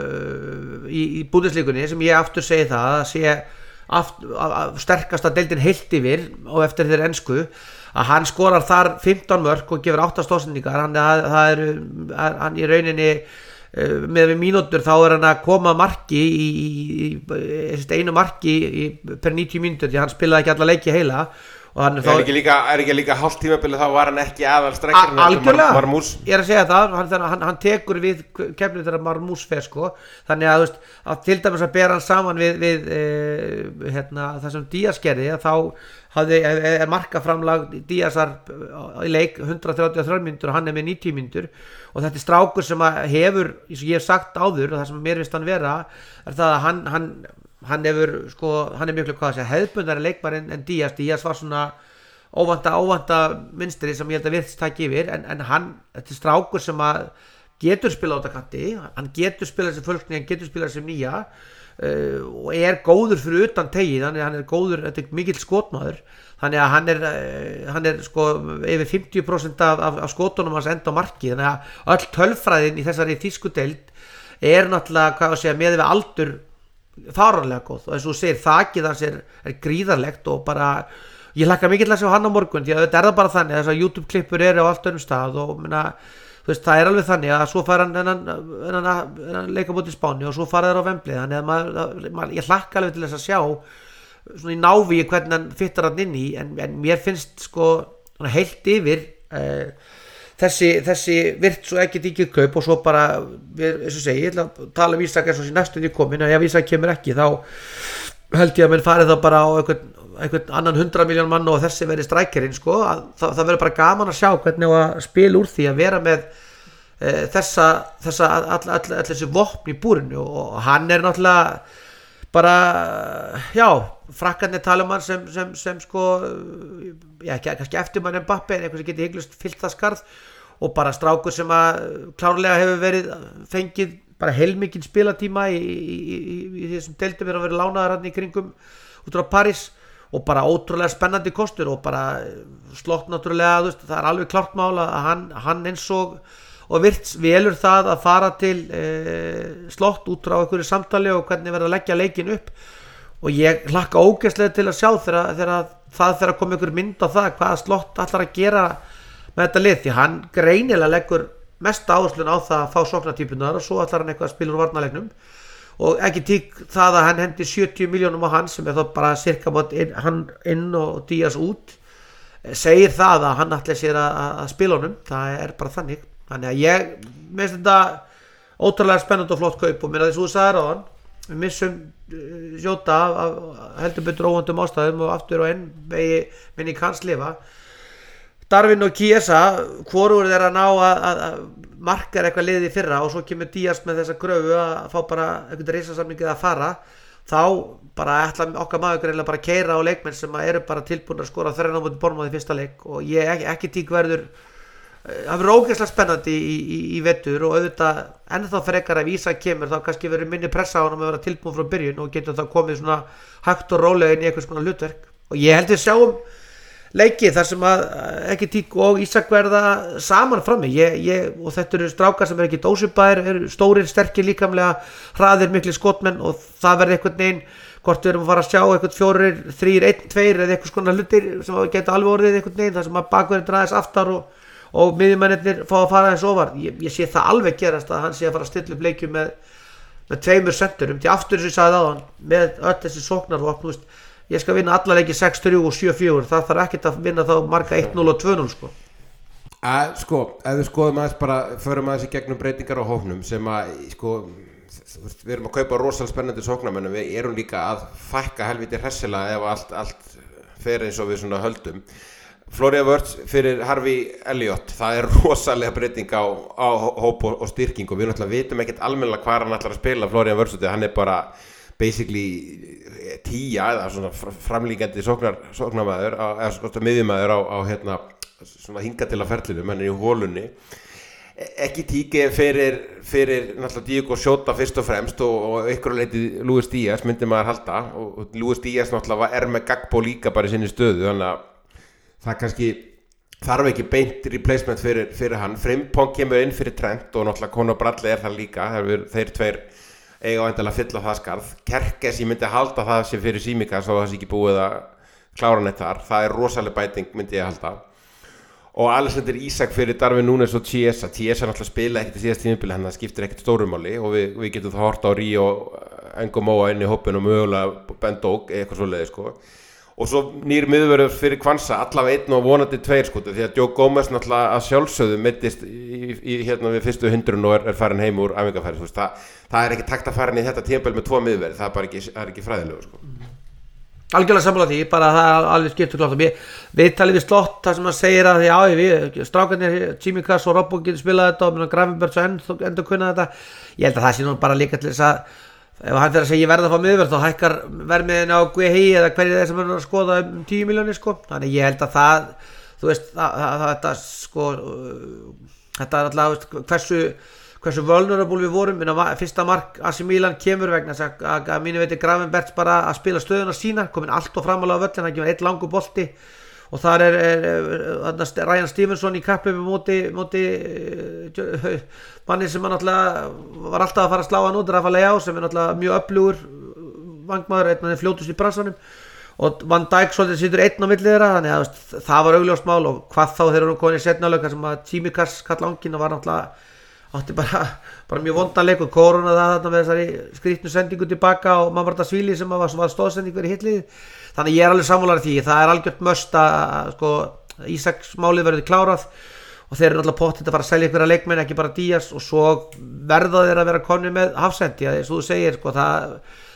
uh, í, í Bundesligunni sem ég aftur segi það að sé aftur, að, að sterkasta deildin heilt yfir og eftir þeir ensku að hann skorar þar fimmtán mörk og gefur átta stóðsendingar hann, það er, hann í rauninni uh, með við mínútur þá er hann að koma marki í, í, í einu marki í, per níutíu mínútur því hann spilaði ekki alla leiki heila og hann er þá, ekki líka, er ekki líka hálft tímabilið þá var hann ekki aðal strekkarinn algjörlega, Marmús ég er að segja það hann, hann, hann tekur við keflið þegar Marmús fer sko, þannig að, veist, að til dæmis að bera hann saman við, við e, hérna, það sem Díaz gerði þá hafði, er markaframlag Díazar í leik hundrað þrjátíu og þrjár mínútur og hann er með níutíu mínútur og þetta er strákur sem hefur, eins og ég hef sagt áður og það sem mér finnst hann vera er það að hann, hann hann hefur sko, hann er mjög hvað að segja hefðbundari leikmaður en, en Díaz, Díaz var svona óvanta, óvanta mynstri sem ég held að virðist takk yfir en, en hann, þetta er strákur sem að getur spila á þetta kanti, hann getur spila sem fölkni, hann getur spila sem nýja uh, og er góður fyrir utan tegið, hann er, hann er góður, þetta er mikill skotmaður þannig að hann er, hann er sko yfir fimmtíu prósent af, af, af skotunum hans enda á marki, þannig að öll tölfræðin í þessari þýsku deild er náttúrulega, hvað að segja, með við aldur fáránlega góð og eins og þú segir, þakið hans er, er gríðarlegt og bara, ég hlakka mikill að sjá hann á morgun því að þetta er það bara þannig að þessar YouTube-klippur eru á allt önnum stað og minna, þú veist, það er alveg þannig að svo fara hann en hann leika búið í Spáni og svo fara þeir á Wembley, þannig að maður, maður, ég hlakka alveg til þess að sjá svona í návíi hvernig hann fittar hann inn í en, en mér finnst sko heilt yfir uh, þessi, þessi virt svo ekki dýkið kaup og svo bara, eins og segi, ég ætla að tala um Ísak eins og sér næstu því komin og ef Ísak kemur ekki þá held ég að menn farið þá bara á einhvern, einhvern annan hundrað miljón mann og þessi verið strækjarinn sko, að, það, það verður bara gaman að sjá hvernig að spila úr því að vera með uh, þessa, þessa all, all, all, all þessi vopn í búrinu og hann er náttúrulega bara, já, frakkarnir tala um hann sem, sem, sem sko, já, kannski eftir mann Mbappe en eitthvað sem geti hygglust fyllt það skarð og bara strákur sem að klárlega hefur verið fengið bara heilmikinn spilatíma í, í, í, í þessum deildum er að vera lánaðar hann í kringum út á París og bara ótrúlega spennandi kostur og bara slott náttúrulega, þú veist, það er alveg klárt mál að hann, hann eins og og virts velur það að fara til e, slott út frá einhverju samtali og hvernig verða að leggja leikin upp og ég hlakka ógeðslega til að sjá þegar, þegar það þegar kom einhver mynd á það hvaða slott ætlar að gera með þetta lið því hann greinilega leggur mesta áherslun á það að fá sóknartípunar og svo ætlar hann eitthvað að spila úr varnarleiknum og ekki tík það að hann hendi sjötíu miljónum á hann sem er þá bara cirka bát inn, hann inn og Díaz út segir það að hann ætlar sér að, að spila honum, það er bara þannig þannig að ég, mér finnst þetta ótrúlega spennandi og flott kaup og mér að þess að þú sagðir á hann, við missum uh, Jota af, af heldur betur óvöndum ástæðum og aftur og enn megi minni kanns lifa Darwin og Chiesa, hvorugur þeir að ná að, að, að marka eitthvað liðið í fyrra og svo kemur Díaz með þessa gröfu að fá bara einhvern risasamningið að fara þá bara ætla okkar maður greinlega bara að keyra á leikmenn sem eru bara tilbúin að skora þrenn á móti Bournemouth í fyrsta leik og ég ekki, ekki tík verður það verður ógeðslega spennandi í, í, í vetur og auðvitað ennþá frekar ef Ísak kemur þá kannski verður minni pressa á hann að vera tilbúin frá byrjun og getur þá komið svona hægt og rólega inn í eitthvað svona hlutverk og ég held við sjáum leiki þar sem að ekki tík og Ísak verða saman frammi ég, ég, og þetta eru strákar sem er ekki dósubæðir eru stórir, sterkir líkamlega hraðir mikli skotmenn og það verður einhvern veginn hvort við erum að fara að sjá eitthvað fjórir, þrír, einn, tveir eða eitthvað svona hlutir sem geta alveg orðið einhvern veginn þar sem að bakverðin draðis aftar og og miðjumennirnir fá að fara eins ofar ég, ég sé það alveg gerast að hann sé að fara að stilla upp leikjum með, með tveimur senturum til aftur eins og ég sagði á hann með öll þessi sóknarvopn ég skal vinna alla leiki sex þrjú og sjö fjögur það þarf ekkert að vinna þá marga eitt núll og tvö núll sko. Að, sko, ef við skoðum aðeins bara förum aðeins í gegnum breytingar á hópnum sem að sko, við erum að kaupa rosalega spennandi sóknarmenn við erum líka að fækka helviti hressilega ef allt, allt fer eins og við svona höldum Florian Wirtz fyrir Harvey Elliott það er rosalega breyting á, á hóp og, og styrking og við náttúrulega vitum ekkert almennilega hvað hann ætlar að spila Florian Wirtz hann er bara basically tíja eða svona framlíkandi sóknar, sóknarmaður eða svona miðjumæður á, á hérna svona hinga til að ferlinum hann er í hólunni ekki tíki fyrir, fyrir náttúrulega Diego Jota fyrst og fremst og, og ykkur leiti Luis Díaz myndi maður halda og, og Luis Díaz náttúrulega er með Gagbo líka bara í sinni stöðu þannig að það kannski þarf ekki beint replacement fyrir, fyrir hann Frimpong kemur inn fyrir Trent og náttúrulega Conor Bradley er það líka þeir, þeir tveir eiga á endilega að fylla það skarð Kerkes ég myndi halda það sem fyrir Simikas og það sé ekki búið að klára neitt þar það er rosaleg bæting myndi ég halda og Alexander Isak fyrir Darwin Núñez og Chiesa Chiesa náttúrulega spila ekkert í síðast tímabili hann það skiptir ekkert stórumáli og við, við getum það hort á Ríó Engomóa inn í hópin og mögulega Ben Doak eitthvað svoleiði sko og svo nýr miðvörður fyrir Kvansa allavega einn og vonandi tveir sko því að Joe Gomez náttúrulega að sjálfsögðu meiddist í, í hérna við fyrstu hundrun og er, er farin heim úr æfingarferð það, það er ekki takt að fara inn í þetta tímabil með tvo miðverði það er bara ekki, það er ekki fræðilegu sko. Algjörlega sammála því bara það er alveg skiptur klátt og við, við talið við slott það sem hann segir að því já við strákarnir Tsimikas og Robbo getur spilað þetta og Gravenbergs og enda kunna þetta ég held að það sé nú bara líka til þess að ef hann fyrir að segja ég verð að fá miðverð þá hækkar vermiðin á G H I eða hverju þeir sem er að skoða um tíu milljónir sko. Þannig ég held að það þú veist það, það, það, þetta sko þetta er alltaf hversu hversu vulnerable við vorum en að fyrsta mark A C Milan kemur vegna þess að, að mínu veiti Gravenberch bara að spila stöðuna sína komin allt og framalega á völlin, hann kemur eitt langur bolti og þar er, er, er, er Ryan Stevenson í kapphlaupi móti, móti uh, manni sem hann náttúrulega var alltaf að fara að slá hann út Rafa Leao sem er náttúrulega mjög öflugur vangmaður, einn af þeim fljótust í bransanum og Van Dijk svolítið situr einn á milli þeirra þannig að það var augljóst mál og hvað þá þeir eru komin í setna lög sem að Tsimikas kalla angin og var náttúrulega átti bara, bara mjög vondan leik og korona það þarna með þessari skrýtnu sendingu tilbaka og Mamardashvili sem var, var stóðsendingur í hitlið þannig ég er alveg sammálar því það er algjört möst að sko, Ísaks málið verður klárað og þeir eru náttúrulega pottið að fara að selja ykkur að leikmenn ekki bara Díaz og svo verða þeir að vera komni með hafsend já, eins og þú segir sko, það,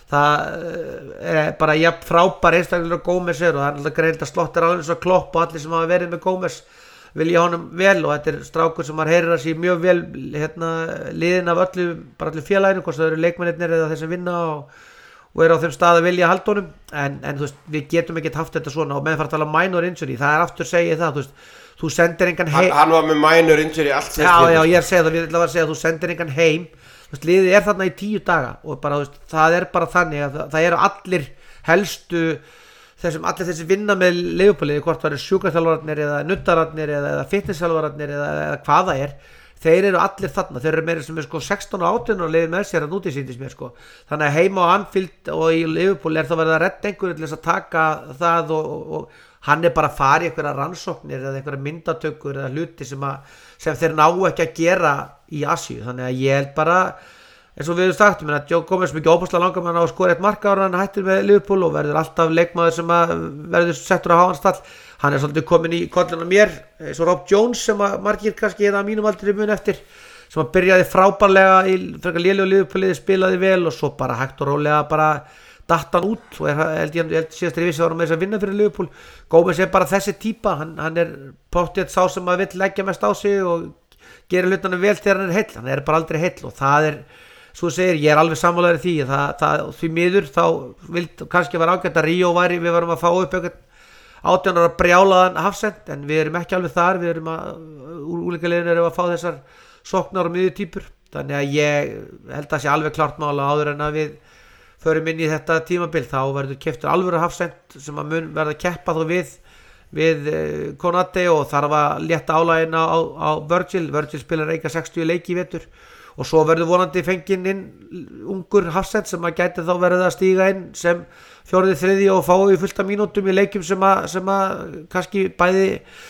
það er bara jafn frábær einstaklega Gómez er og það er náttúrulega greint að slott er alveg svo Klopp og allir sem hafa verið með Gómez vilja honum vel og þetta er strákur sem maður heyrir að sé mjög vel hérna, liðin af öllu, bara öllu félaginu hvort það eru leikmennirnir eða þeir sem vinna og, og eru á þeim stað að vilja halda honum en, en þú veist, við getum ekki haft þetta svona og menn fara að tala um minor injury, það er aftur segið það, þú veist, þú sendir engan heim hann, hann var með minor injury allt já, já, ég er að segja það, við ætla að segja að þú sendir engan heim þú veist, liðið er þarna í tíu daga og bara, þú veist, það er bara þannig að það, það eru allir helstu þessum allir þessi vinna með Liverpool-liði hvort það eru sjúkraþjálfararnir eða nuttararnir eða, eða fitnessþjálfararnir eða, eða hvað það er þeir eru allir þarna, þeir eru meira sem er sko sextán og átján og leiðir með sér að núti sýndist mér sko þannig að heima á Anfield og í Liverpool er þá verið að redda einhverju til þess að taka það og, og, og hann er bara að fara í einhverja rannsóknir eða einhverja myndatökur eða hluti sem, að, sem þeir ná ekki að gera í Asíu þannig að ég held bara eins og við höfum sagt, menn að Joe Gomez mikið óbúslega langar með hann á að skora eitt mark ára hann hættir með Liverpool og verður alltaf leikmaður sem að verður settur á háanstall hann er svolítið komin í kollin á mér eins og Rob Jones sem að margir kannski eða mínum aldrei mun eftir sem að byrjaði frábærlega í frekar lélegu Liverpool-liði spilaði vel og svo bara hægt og rólega bara datt hann út og er, held ég held síðast er vissi að vera með þess að vinna fyrir Liverpool Gomez er bara þessi típa hann, hann er pottþétt sá sem að vill leggja mest á sig og gerir hlutunum vel þegar hann er heill hann er bara aldrei heill og það er svo segir, ég er alveg sammálaður í því það, það, því miður þá vild kannski vera ágætt að Ríó væri, við varum að fá upp átján ára brjálaðan hafsend en við erum ekki alveg þar við erum að, úr úlíka liðin erum að fá þessar sóknar og miðjutýpur þannig að ég held að sé alveg klart mála áður en að við förum inn í þetta tímabil þá verður keyptur alvöru hafsend sem að mun verða að keppa þó við við Konate og þarf að létta álagina á, á Virgil Virgil spilar eika sextíu leiki í vetur og svo verður vonandi fenginn inn ungur hafsend sem að gæti þá verið að stíga inn sem fjórði þriðji og fá í fullta mínútum í leikjum sem að, sem að kannski bæði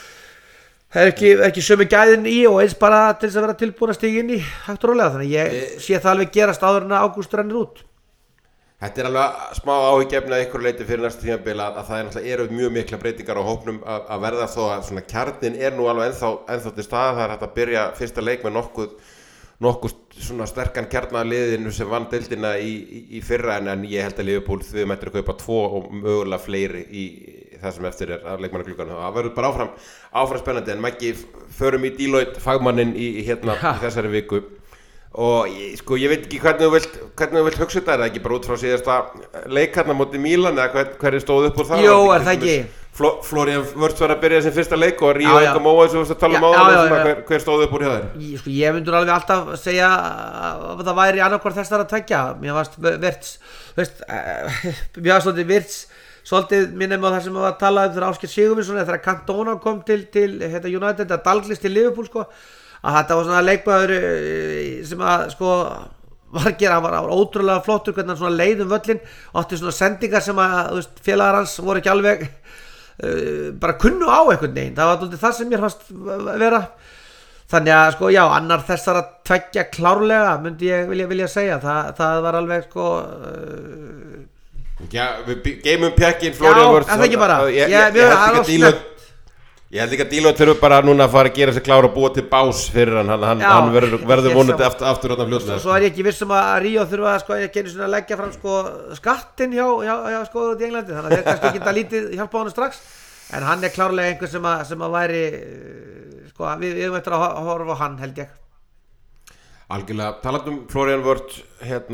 er ekki, ekki sömu gæðin í og eins bara til þess að vera tilbúin að stíga inn í hægt og rólega þannig ég sé það alveg gerast áður en að ágúst rennir út Þetta er alveg smá áhyggjefni að ykkur leiti fyrir næsta tímabil að, að það er náttúrulega eru mjög mikla breytingar á hópnum að, að verða þó að svona kjarnin er nú alveg ennþá, ennþá til staða það er hægt að byrja fyrsta leik með nokkuð nokkuð svona sterkan kjarnaliðinu sem vann deildina í, í, í fyrra en, en ég held að Liverpool þau mættir að kaupa tvo og mögulega fleiri í það sem eftir er að leikmannagluggan það verður bara áfram, áfram spennandi en Maggi förum í Deloitte fagmanninn í, í hérna ja. í þessari viku og ég, sko ég veit ekki hvernig þú vilt hvernig þú vilt hugsa þetta, er það ekki bara út frá síðasta leik hérna móti Milan eða hver, hverju stóð upp úr það? Jú, er það ekki? Flo, Florian Wirtz var að byrja sem fyrsta leik og Ríó Enga Móa eins og við tala um áðan hver, hver stóð upp úr hjá þér? Ég, sko, ég myndur alveg alltaf segja að það væri annarkvort þess að tvekja mér varst Wirtz veist, mér varst svolítið Wirtz svolítið minnum á það sem við varum að tala um þegar Ásgeir Sigurvinsson þegar Cantona kom til, til hérna, United að Dalglish til Liverpool sko, að þetta var svona leikmaður sem að sko var að gera, hann var, var ótrúlega flottur hvernig hann svona leið um völlin átti svona sendingar sem að veist, félagar hans voru ekki alveg uh, bara kunnu á einhvern veginn það var það sem mér fannst vera þannig að sko já, annar þessar að tveggja klárlega myndi ég vilja, vilja segja það, það var alveg sko uh, Já, við geymum pjekkin Florian Wirtz Já, það ekki bara Ég, ég, ég, ég, ég held ekki að Deloitte þurfa bara núna að fara að gera sig klár og búa til bás fyrir hann hann, hann verður, verður vonandi aftur, aftur á fljótlega Svo er ég ekki viss um að Ríó þurfa sko, ekki einu sinni að leggja fram sko, skattinn hjá, hjá, hjá sko út í Englandi þannig að þeir kannski ekki að lítið hjálpa honum strax en hann er klárlega einhver sem að, sem að væri sko, við, við erum eftir að horfa á hann held ég Algjörlega, talað um Florian Wirtz hérna,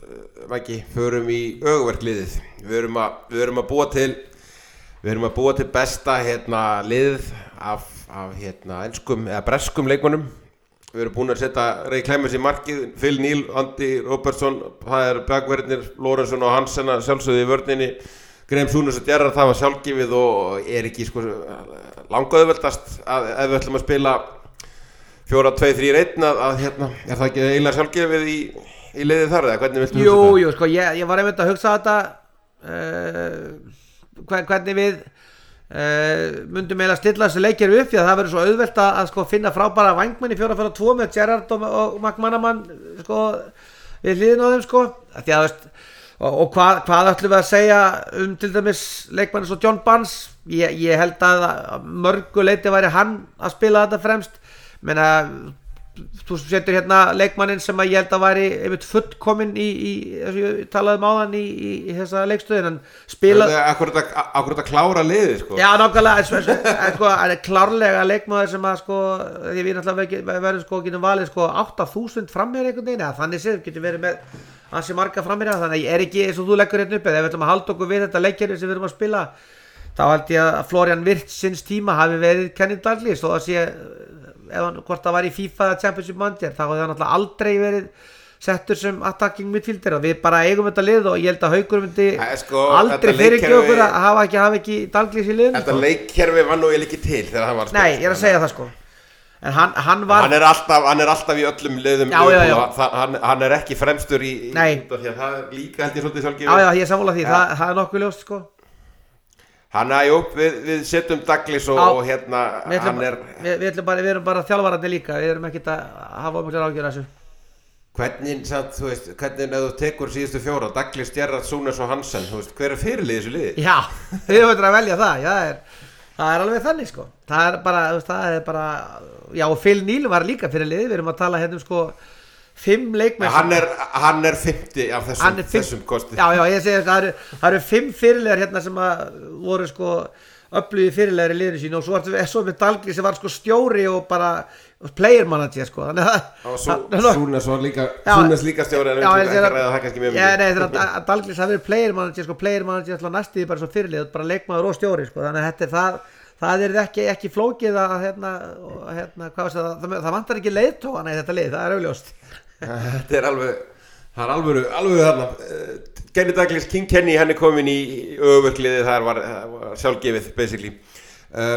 Maggi, förum í öguverkliðið. Við erum að, við erum að búa til, við erum að búa til besta hérna liðið af, af hérna enskum eða breskum leikmönnum. Við erum búin að setja Ray Clemens í markið, Phil Neal, Andy Robertson, það er bakverðinir, Lorenzson og Hansen að sjálfsögðu í vörninni, Graham Souness og Gerrard, það var sjálfgefið og er ekki sko langaðuveldast að ef við ætlum að spila fjóra, tvö, þrjú, einn að, að hérna, er það ekki eiginlega sjálfgefið í, í liðið þar eða hvernig viltu hugsa þetta? Jú, jú, sko, ég, ég var einmitt að hugsa þetta uh, hvernig við uh, myndum eiginlega stilla þessu leikir upp því að það verður svo auðvelt að, að sko, finna frábæra vængmenn í fjóra, fjóra, tvö með Gerrard og, og McManaman sko, við hliðin á þeim sko, því að veist, og, og hvað, hvað ætlum við að segja um til dæmis leikmann eins og John Barnes, ég, ég held að mörgu leiti væri hann að spila þetta fremst. Menna, þú setur hérna leikmannin sem að ég held að væri einmitt fullkominn í, í, eins og ég talaði um áðan í, í, í þessa leikstöðin, hann spila Akkur þetta klára liðið sko. Já, nákvæmlega, sko, hann er klárlega leikmaður sem að sko, því við náttúrulega verðum sko, getum valið sko átta þúsund framherja einhvern veginn, eða þannig séð, getum verið með ansi marga framherja, þannig að ég er ekki eins og þú leggur hérna upp, eða ef við ætlum að halda okkur við þetta leikkerfi sem við erum að spila, þá held ég að Florian Wirtz sinns tíma hafi verið Kenny Dalglish, þó að sé ef hann, hvort það var í FIFA eða Championship Manager, þá hefði hann náttúrulega aldrei verið settur sem attacking midfielder og við bara eigum þetta lið og ég held að Haukur myndi Æ, sko, aldrei fyrirgefa okkur að hafa ekki, hafa ekki Dalglish í liðinu. Þetta sko. Leikkerfi var nú ekki til þegar hann var Nei, ég er að segja það sko. En hann, hann var hann er, alltaf, hann er alltaf í öllum liðum já, já, já. Það, hann, hann er ekki fremstur í, í Nei. Því að það er líka held ég svolítið sjálfgefið. Já, já, ég er sammála því, ja. það, það er nokkuð ljóst sko. Hann er jú, við, við setjum Dalglish og, og hérna við ætlum, hann er við, við, bara, við erum bara þjálfararnir líka, við erum ekkert að hafa okkur ágjör þessu. Hvernig, samt, þú veist, hvernig ef þú tekur síðustu fjóra, Dalglish, Gerrard, Souness og Hansen, þú veist, hver er fyrirlið þessu liði? Já, við höfum að velja það, já, það er, það er alveg þannig sko, það er bara, þú veist, það er bara, já og Phil Neal var líka fyrirlið, við erum að tala hérna um sko, fimm leikmenn ja, hann er hann er fimmti af þessum þessum kosti. Já já, ég segi það eru það eru fimm fyrirliðar hérna sem að voru sko öflugir fyrirliðar í liðinu sínu og svo var svo með Dalglish sem var sko stjóri og bara player manager sko. Þannig að Souness var líka Souness líka stjóri en við ekki ræða það kannski með mig. Já, nei, þannig að Dalglish hafi verið player manager sko, player manager alltaf næstuði bara svo fyrirlið, bara leikmaður og stjóri sko. Þannig að þetta er það það er ekki ekki flókið að hérna hérna hvað það það, það vantar ekki leiðtogana í þetta lið, það er augljóst. Þetta er alveg það er alveg alveg þarna Kenny Dalglish, King Kenny, hann er komin í öfuverkliðið, það var, var sjálfgefið basically uh,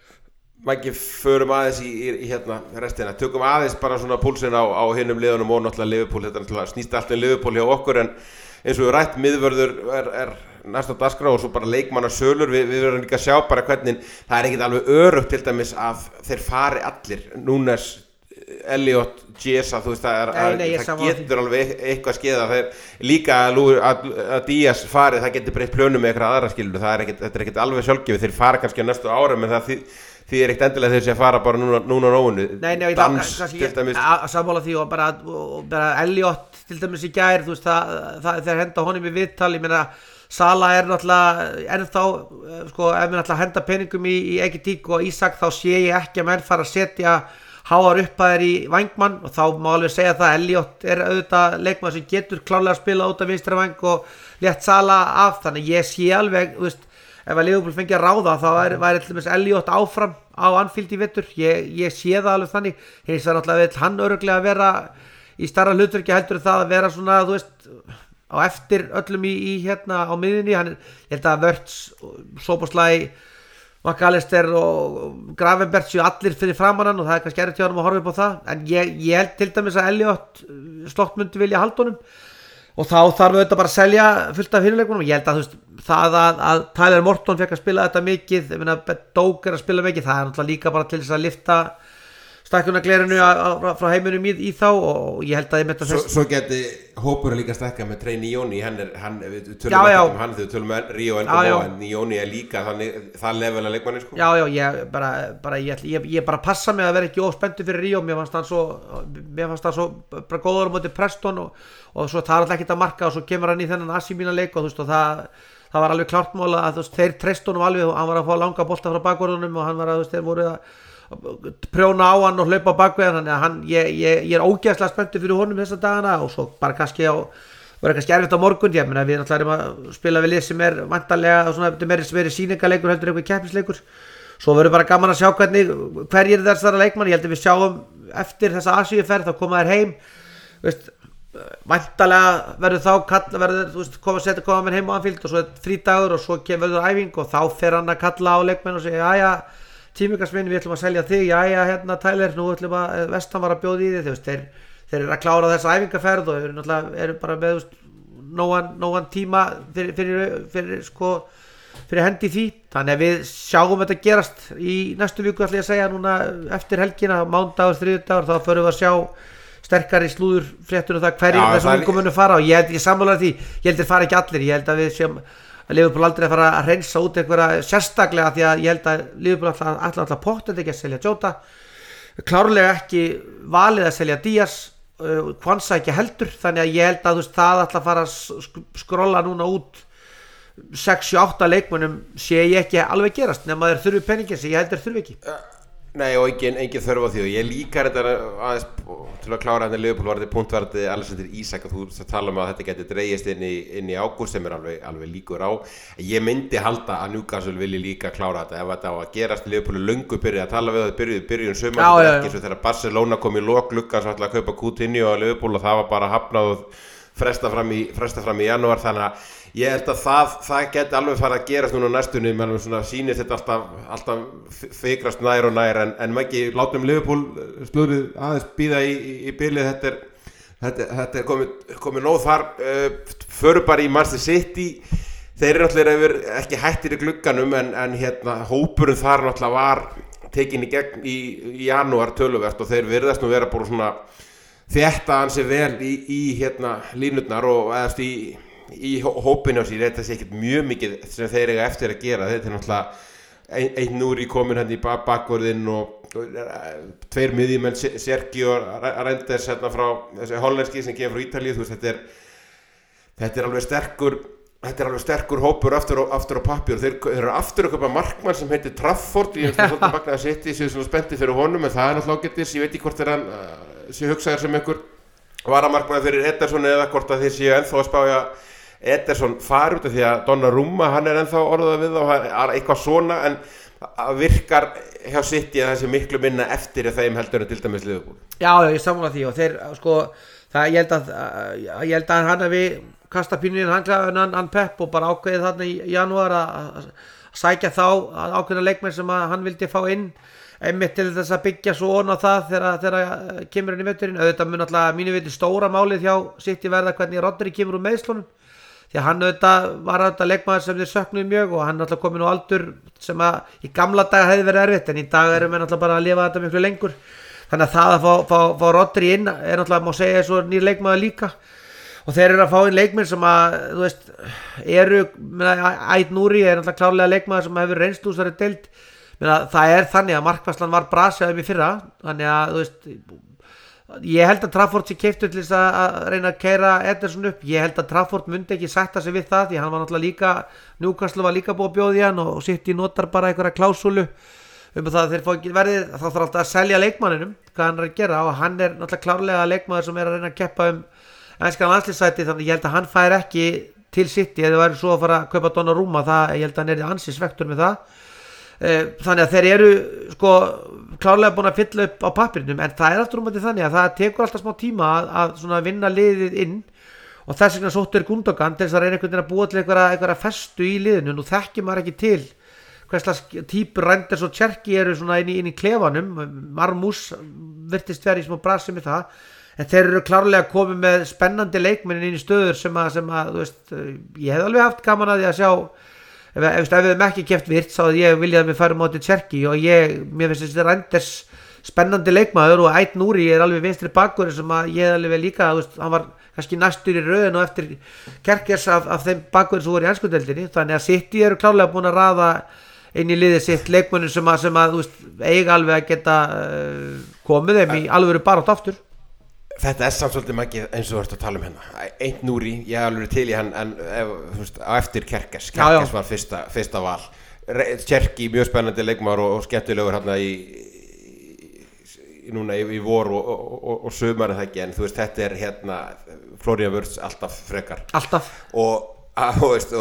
Maggi, förum aðeins í, í, í hérna restina, tökum aðeins bara svona púlsinn á, á hinnum liðunum og náttúrulega Liverpool, þetta náttúrulega snýst allt um Liverpool hjá okkur en eins og við rætt miðvörður er, er næsta dagskrá og svo bara leikmanna sölur, við, við verðum líka að sjá bara hvernig það er ekkert alveg örugt til dæmis að þeir fari allir, Núnes Elliot, Jessa, þú veist það, er, nei, nei, það getur alveg eitthvað skeða þeir líka að, að, að Díaz farið, það getur breytt plönum með eitthvað aðra skilur, það er ekkert, þetta er ekkert alveg sjálfgefið, þeir fara kannski á næstu árum en það því, því er ekkert endilega þeir sem fara bara núna, núna nóinu, dans til dæmis að sammála því og bara, og bara Elliot til dæmis í gær, þú veist það, það þeir henda honum í viðtal, ég meina Sala er náttúrulega ennþá sko, ef við náttúrulega henda peningum í, í Ekitík og Ísak þá sé ég ekki að menn fara að setja háar upphæðir í vængmann og þá má alveg segja það Elliot er auðvitað leikmann sem getur klárlega að spila út af vinstra væng og létt Sala af, þannig ég sé alveg, þú veist, ef að Liverpool fengi að ráða þá væri, væri til dæmis Elliot áfram á Anfield í vetur, ég, ég sé það alveg þannig, hins vegar náttúrulega vill hann örugglega að vera í starra hlutverki heldur það að vera svona, þú veist, á eftir öllum í, í hérna á miðjunni, hann ég held að Wirtz, Szoboszlai McAllister og Gravenberch séu allir fyrir framann og það er kannski erfitt hjá honum að horfa upp á það en ég, ég held til dæmis að Elliot Slott myndi vilja halda honum og þá þarf auðvitað bara að selja fullt af hinuleikunum og ég held að þú veist það að, að Tyler Morton fekk að spila þetta mikið, ég meina Doak er að spila mikið, það er náttúrulega líka bara til þess að lifta stækkunarglerinu frá heiminum í, í þá og ég held að ég metta þess Svo, svo geti hópur líka stækka með Trey Njóni, hann er, hann, við tölum ekki um hann þegar við tölum með Ríó en Njóni er líka þannig, það level að leikmanni sko. Já, já, ég bara, bara ég, ég, ég bara passa mig að vera ekki óspenntur fyrir Ríó, mér fannst hann svo, mér fannst hann svo bara góður á móti Preston og, og svo það er alltaf ekkert að marka og svo kemur hann í þennan Asi mína leik og þú veist og það, það var alveg klart mál að þú veist, þeir treystu honum alveg, hann var að fá langa bolta frá bakvörðunum og hann var að, þú veist, þeir voru að prjóna á hann og hlaupa á bakvið þannig að hann, ég, ég, ég er ógeðslega spenntur fyrir honum þessa dagana og svo bara kannski á verður kannski erfitt á morgun, ég meina við náttúrulega erum að spila við lið sem er vantarlega svona, þetta er meiri, meiri sýningaleikur heldur eitthvað keppnisleikur, svo verður bara gaman að sjá hvernig, hverjir þessara leikmann, ég held að við sjáum eftir þessa Asíuferð, þá koma þær heim, veist, vantarlega verður þá kalla, verður, þú veist, koma, setja koma með heim á Anfield og svo er frídagur og svo kemur verður æfing og þá fer hann að kalla á leikmenn og segja, jæja, tímikarsminn, við ætlum að selja þig, jæja, hérna Tyler, nú ætlum að, Vestan var að bjóða í þig, þú veist, þeir, þeir eru að klára þessa æfingaferð og eru náttúrulega, eru bara með, þú veist, nógan, nógan tíma fyrir, fyrir, fyrir, sko, fyrir hendi því, þannig að við sjáum þetta gerast í næstu viku, ætla ég að segja, núna eftir helgina, mánudagur, þriðjudagur, þá förum við að sjá sterkari slúður fréttur um það hverjir þessum ungum munum fara og ég held ekki sammála því, ég held þeir fara ekki allir, ég held að við séum að Liverpool aldrei að fara að reynsa út einhverja sérstaklega því að ég held að Liverpool alltaf, alltaf, alltaf pottet ekki að selja Jota, klárlega ekki valið að selja Díaz, uh, Kwanza ekki heldur, þannig að ég held að þú veist, það alltaf fara að skrolla núna út sex sjö átta leikmönnum sé ég ekki alveg gerast nema þeir þurfi peningin sem ég held þeir þurfi ekki. Nei og engin, engin þörf á því og ég líka þetta aðeins til að klára henni Liverpool var þetta punktvarði Alexander Isak og þú tala um að þetta geti dreigist inn í, inn í ágúst sem er alveg, alveg líkur á. Ég myndi halda að Newcastle vilji líka klára þetta ef þetta á að gerast. Liverpool löngu byrja að tala við það byrjuð byrjun sumar þetta er ekki svo þegar Barcelona kom í lok glugga svo ætla að kaupa Coutinho á Liverpool og það var bara hafnað og fresta fram í, fresta fram í janúar þannig að ég held að það, það geti alveg fara að gerast núna á næstunni menn svona sýnir þetta alltaf, alltaf fikrast nær og nær en, en ekki látum Liverpool slúrið aðeins býða í, í, í bylið þetta er, þetta, þetta er komið, komið nóð þar uh, förum bara í Manchester City þeir eru náttúrulega ekki hættir í glugganum en, en hérna hópurinn þar náttúrulega var tekin í gegn í, í janúar töluvert og þeir virðast nú vera bara svona þetta ansi vel í, í hérna línurnar og eðast í í hópinu á sér, þetta sé ekkert mjög mikið sem þeir eiga eftir að gera, þetta er náttúrulega ein, einn núri komin hann í bakvörðinn og, og tveir miðjumenn, Sergio Reinders hérna frá þessi hollenski sem kemur frá Ítalíu, þú veist, þetta er þetta er alveg sterkur þetta er alveg sterkur hópur aftur á, aftur á pappír og þeir, þeir eru aftur að kaupa markmann sem heitir Trafford, ég veist svolítið magnaði að setja séu svona spenntið fyrir honum, en það er náttúrulega ágætis, ég veit ekki hvort er hann sé hugsaður sem einhver varamarkmann fyrir Ederson eða hvort að þeir séu ennþá að spája Ederson fari út af því að Donnarumma hann er ennþá orðað við og eitthvað svona en það virkar hjá City að það sé miklu minna eftir þeim heldur en til dæmis Liverpool. Já, ég sammála því og þeir sko það ég held að ég held að hann hafi kasta pínu inn handklæðin hann, hann Pep og bara ákveðið þarna í janúar að sækja þá að ákveðna leikmenn sem að hann vildi fá inn einmitt til þess að byggja svo on á það þegar þegar kemur inn í veturinn auðvitað mun alltaf mínu viti stóra málið hjá City verða hvernig Rodri kemur úr meiðslunum því að hann auðvitað var auðvitað leikmaður sem þeir söknuðu mjög og hann er alltaf komin á aldur sem að í gamla daga hefði verið erfitt en í dag erum við alltaf bara að lifa þetta miklu lengur þannig að það að fá, fá, fá Rodri inn er alltaf má segja svo nýr leikmaður líka og þeir eru að fá inn leikmenn sem að þú veist eru Ait Núri er alltaf klárlega leikmaður sem hefur reynslúsari deild það er þannig að markvarslan var brasjaðum í fyrra þannig að þú veist ég held að Trafford sé keyptur til þess að reyna að keyra Ederson upp ég held að Trafford myndi ekki sætta sig við það því hann var náttúrulega líka Newcastle var líka búið að bjóða í hann og City notar bara einhverja klásúlu um það að þeir fá ekki verið þá þarf alltaf að selja leikmanninum hvað hann er að gera og hann er náttúrulega klárlega leikmaður sem er að reyna að keppa um enskan landslýssæti þannig ég held að hann fær ekki til City eða væri svo að fara að kaupa Donnarumma það ég held að hann er ansið svektur með það þannig að þeir eru sko klárlega búin að fylla upp á pappirnum en það er aftur um að þannig að það tekur alltaf smá tíma að, að svona vinna liðið inn og þess vegna sóttur Gundogan til þess að reyna einhvern veginn að búa til einhverja, einhverja festu í liðinu nú þekkir maður ekki til hverslas típur Reinders og Cherki eru svona inn í, inn í klefanum Marmús virtist verið í smá brasi með það en þeir eru klárlega komið með spennandi leikmennin inn í stöður sem að, sem að þú veist, ég hef alveg haft gaman að því að sjá ef, ef, ef við hefum ekki keft virt þá ég vilja að við færum á til Cherki og ég, mér finnst þessi Reinders spennandi leikmaður og Ait Núri er alveg vinstri bakkur sem að ég alveg líka, þú veist, hann var kannski næstur í röðin og eftir Kerkers af, af þeim bakkur sem voru í enskudeldinni þannig að City eru klárlega búin að raða inn í liðið sitt leikmönnum sem að, sem að þú veist, eiga alveg að geta uh, komið þeim í alveg bara átt aftur. Þetta er samt svolítið makið eins og þú ert að tala um hérna Ait Núri, ég er alveg til í hann en ef, þú veist, á eftir Kerkers Kerkers var fyrsta, fyrsta val Cherki, mjög spennandi leikmaður og, og skemmtilegur hérna í, í núna í, í vor og, og, og, og sumar það ekki, en þú veist, þetta er hérna Florian Wirtz alltaf frekar alltaf og, að, þú veist,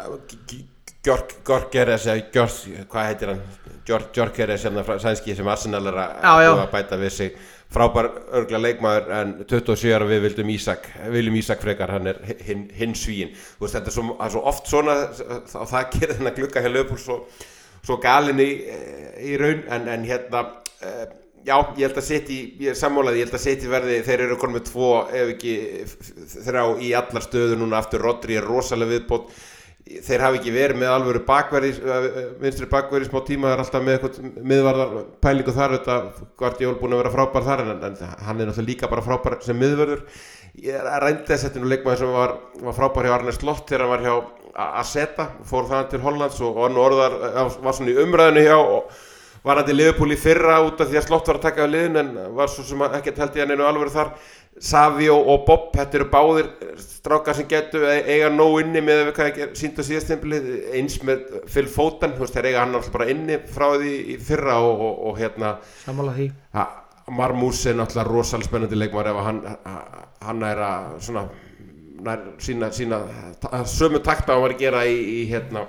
og Gyökeres eða Gjors, hvað heitir hann Gyökeres, hérna sænski sem Arsenal er að bæta við sig, frábær örgla leikmaður, en tuttugu og sjö ára við vildum Ísak viljum Ísak frekar, hann er hinn hin svíin, þú veist, þetta er svo, er svo oft svona og það gerir þennan glugga hjá Liverpool svo, svo galinn í, í raun, en, en hérna uh, já, ég held að City, ég er sammálaði, ég held að City verði, þeir eru konum með tvo ef ekki þrjá í allar stöðu núna aftur, Rodri er rosalega viðbót, þeir hafi ekki verið með alvöru bakverði, vinstri bakverði smá tíma, það er alltaf með eitthvað miðvarðar pælingu þar, þetta Guardiol búin að vera frábær þar, en, en hann er náttúrulega líka bara frábær sem miðvörður. Ég reyndi þess að leikmaður sem var, var frábær hjá Arne Slott þegar hann var hjá Aseta, fór þannig til Hollands og hann orðar, var svona í umræðinu hjá og var hann til Liverpool í fyrra út af því að Slott var að taka á liðin, en var svo sem ekkert held ég hann einu alveg þar. Savio og Bob, þetta eru báðir strákar sem getur eiga nóg inni með að við hvað ekki sýndu síðastimbilið, eins með Phil Foden, þú veist, þeir eiga hann alltaf bara inni frá því í fyrra og, og, og hérna sammála því. Ha, Marmús er náttúrulega rosalega spennandi leikmaður ef hann, hann er að svona, nær, sína, sína sömu takta á hann var að gera í, í hérna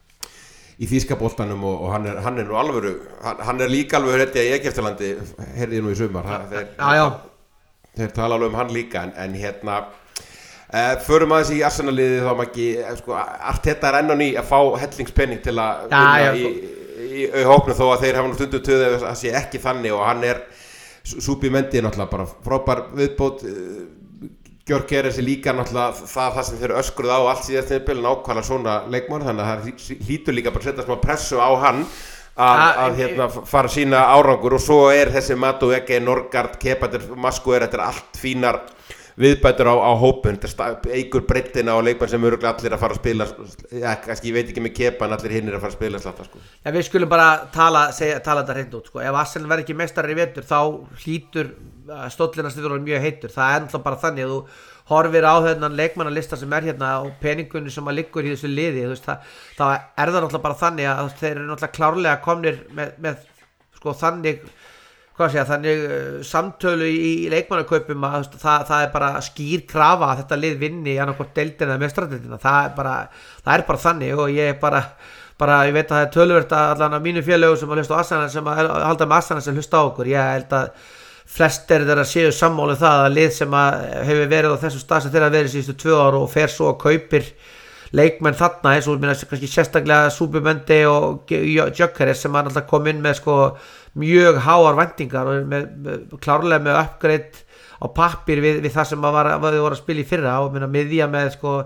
í þýska boltanum og, og hann er, hann er nú alvöru, hann, hann er líka alveg hérna í Egyptalandi, heyrði nú í sumar, það, þeir, já, já. Þeir tala alveg um hann líka, en, en hérna uh, förum aðeins í Arsenal-liðið þá maður ekki, sko, Arteta er enn á ný að fá hellingspenning til að ja, vinna ja, í, í, í hópnum, þó að þeir hafa nú stundum töðu að það sé ekki þannig, og hann er Subimendi náttúrulega bara frábær viðbót, uh, Gyökeres er líka náttúrulega það, það sem þeir öskruð á allt síðast tímabil, nákvæmlega svona leikmann, þannig að það hlýtur líka bara að setja smá pressu á hann að, að hérna, fara sína árangur, og svo er þessi Madueke, Norgard, Kepater, Masku er þetta er allt fínar viðbætur á, á hópun, þetta eigur breiddina á leikmann sem eru allir að fara að spila, ja, kannski, ég veit ekki með Kepa, en allir hinn er að fara að spila slatta, sko. Já, við skulum bara tala, segja, tala þetta hreint út, sko. Ef Arsenal verður ekki meistarar í vetur, þá hlýtur stóllina styrður mjög heitur, það er náttúrulega bara þannig að þú horfir á þennan leikmannalista sem er hérna og peningunni sem að liggur í þessu liði, þú veist, það, það er það náttúrulega bara þannig að þeir eru náttúrulega klárlega komnir með, með sko þannig, hvað sé ég, þannig uh, samtölu í, í leikmannakaupum að það, það er bara skýr krafa að þetta lið vinni annarkvort deildina eða meistaradeildina, það er bara, það er bara þannig, og ég er bara, bara, ég veit að það er töluvert að allan að mínu félögum sem að hlusta á Arsenal, sem að halda með Arsenal sem hlusta á okkur, ég held að flestir þeirra séu sammála um það að lið sem að hefur verið á þessum stað sem þeirra verið síðustu tvö ár og fer svo að kaupir leikmenn þarna, eins og minna kannski sérstaklega Subimendi og Gyökeres sem að alltaf kom inn með sko mjög háar væntingar og með, með, klárlega með upgrade á pappir við, við það sem að var, að voru að spila í fyrra, og minna miðja með sko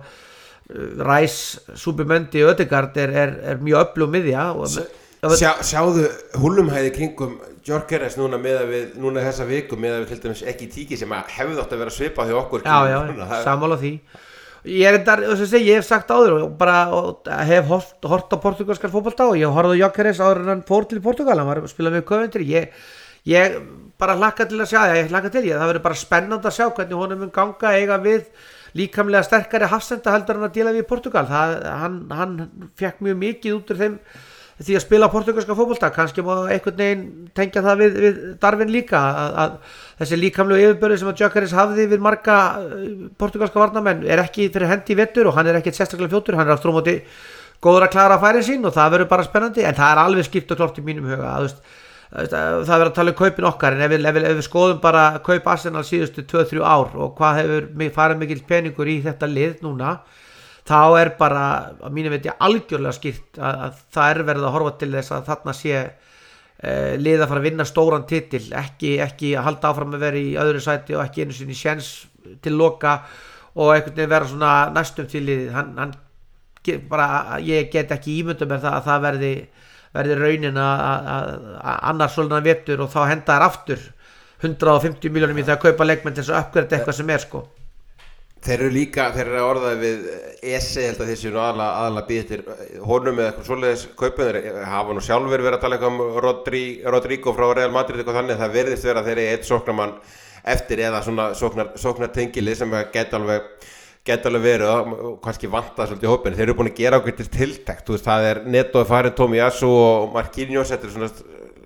Rice, Subimendi og Ødegaard er, er, er mjög öflug miðja og Sjá, sjáðu húlumhæði kringum Gyökeres núna með að við, núna þessa viku með að við til dæmis ekki tíki sem að hefði átt að vera svipað hjá okkur. Já, já, sammála því. Ég er þetta, þess að segja, ég hef sagt áður og bara og hef hort, hort á portugalskar fótbolta og ég horfði á Gyökeres áður en hann fór til Portugal, hann var að spila með Coventry. Ég, ég bara hlakka til að sjá, ég hlakka til ég, það verður bara spennandi að sjá hvernig honum mun ganga eiga við líkamlega sterkari hafsenda heldur en að díla við Portugal. Það, hann, hann fekk mjög mikið út úr þeim því að spila portugalska fótbolta, kannski má einhvern veginn tengja það við, við Darwin líka, að, að þessi líkamlegu yfirbörði sem að Gyökeres hafði við marga portugalska varnarmenn er ekki fyrir hendi í vetur og hann er ekkert sérstaklega fljótur, hann er aftur á móti góður að klára færin sín og það verður bara spennandi, en það er alveg skipt og klart í mínum huga, að, veist, það verður að tala um kaupin okkar, en ef við, ef við, ef við skoðum bara kaup Arsenal síðustu tvö til þrjú ár og hvað hefur farið mikill peningur í þetta lið núna, þá er bara, að mínu veit ég algjörlega skýrt að, að það er verið að horfa til þess að þarna sé e, lið að fara að vinna stóran titil, ekki, ekki að halda áfram að vera í öðru sæti og ekki einu sinni séns til loka og einhvern veginn vera svona næstum til liðið, hann, hann bara, ég get ekki ímyndað mér það að það verði, verði raunin að, að, að annars svolítið vetur og þá henda þær aftur hundrað og fimmtíu milljónum í það að kaupa leikmenn til þess að uppgræta eitthvað sem er sko. Þeir eru líka, þeir eru orðaði við Ese, held að þessi nú aðalega aðalega býðir honum með eitthvað svoleiðis kaupin, þeir hafa nú sjálfur verið að tala eitthvað um Rodri, Rodrigo frá Real Madrid eitthvað þannig, það verðist vera að þeir eru eitt sóknarmann eftir eða svona sóknar, sóknartengili sem geta alveg, geta alveg verið og kannski vanta svolítið hópin, þeir eru búin að gera okkur til tiltækt, þú veist, það er Neto farin, Tomiyasu og Marquinhos, þetta er svona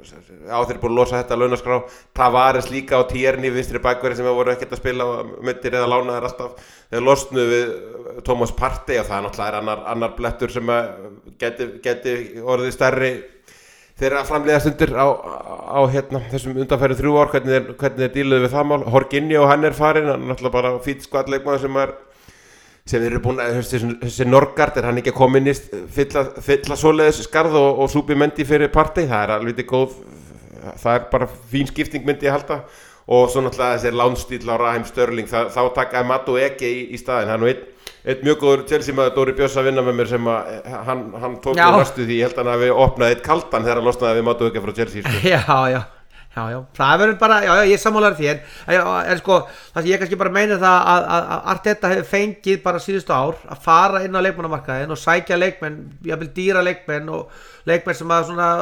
á þeir búin að losa þetta launaskrá. Tavares líka á Tierney vinstri bakverði sem voru ekkert að spila myndir eða lánaðir alltaf. Þeir losnu við Thomas Partey og það er náttúrulega annar, annar blettur sem geti, geti orðið stærri þeirra framleiða stundir á, á hérna, þessum undanfæri þrjú ár, hvernig þeir, hvernig þeir díluðu við það mál. Jorginho, hann er farinn, hann er náttúrulega bara fýt skvadleikmaður sem er sem þeir eru búin að, þessi, þessi Norgard er hann ekki að koma inn í fylla, fylla svoleiðis skarð og, og Súbimendi fyrir Partey, það er alveg góð, það er bara fín skipting myndi ég halda og svo náttúrulega þessi lánstíl á Raheem Sterling, það, þá taka Madueke í, í staðinn, hann er einn Eitt mjög góður Chelsea maður Dóri Björns að vinna með mér sem að hann, hann tók við næstu því, ég held að hann hafi opnað eitt kaldan þegar hann losnaði við Madueke frá Chelsea sko. Já, já, já, já, það verður bara, já, já, ég sammálar því en, en sko, það sem ég kannski bara meina það að, að, að Arteta hefur fengið bara síðustu ár að fara inn á leikmannamarkaðinn og sækja leikmenn, jafnvel dýra leikmenn og leikmenn sem að svona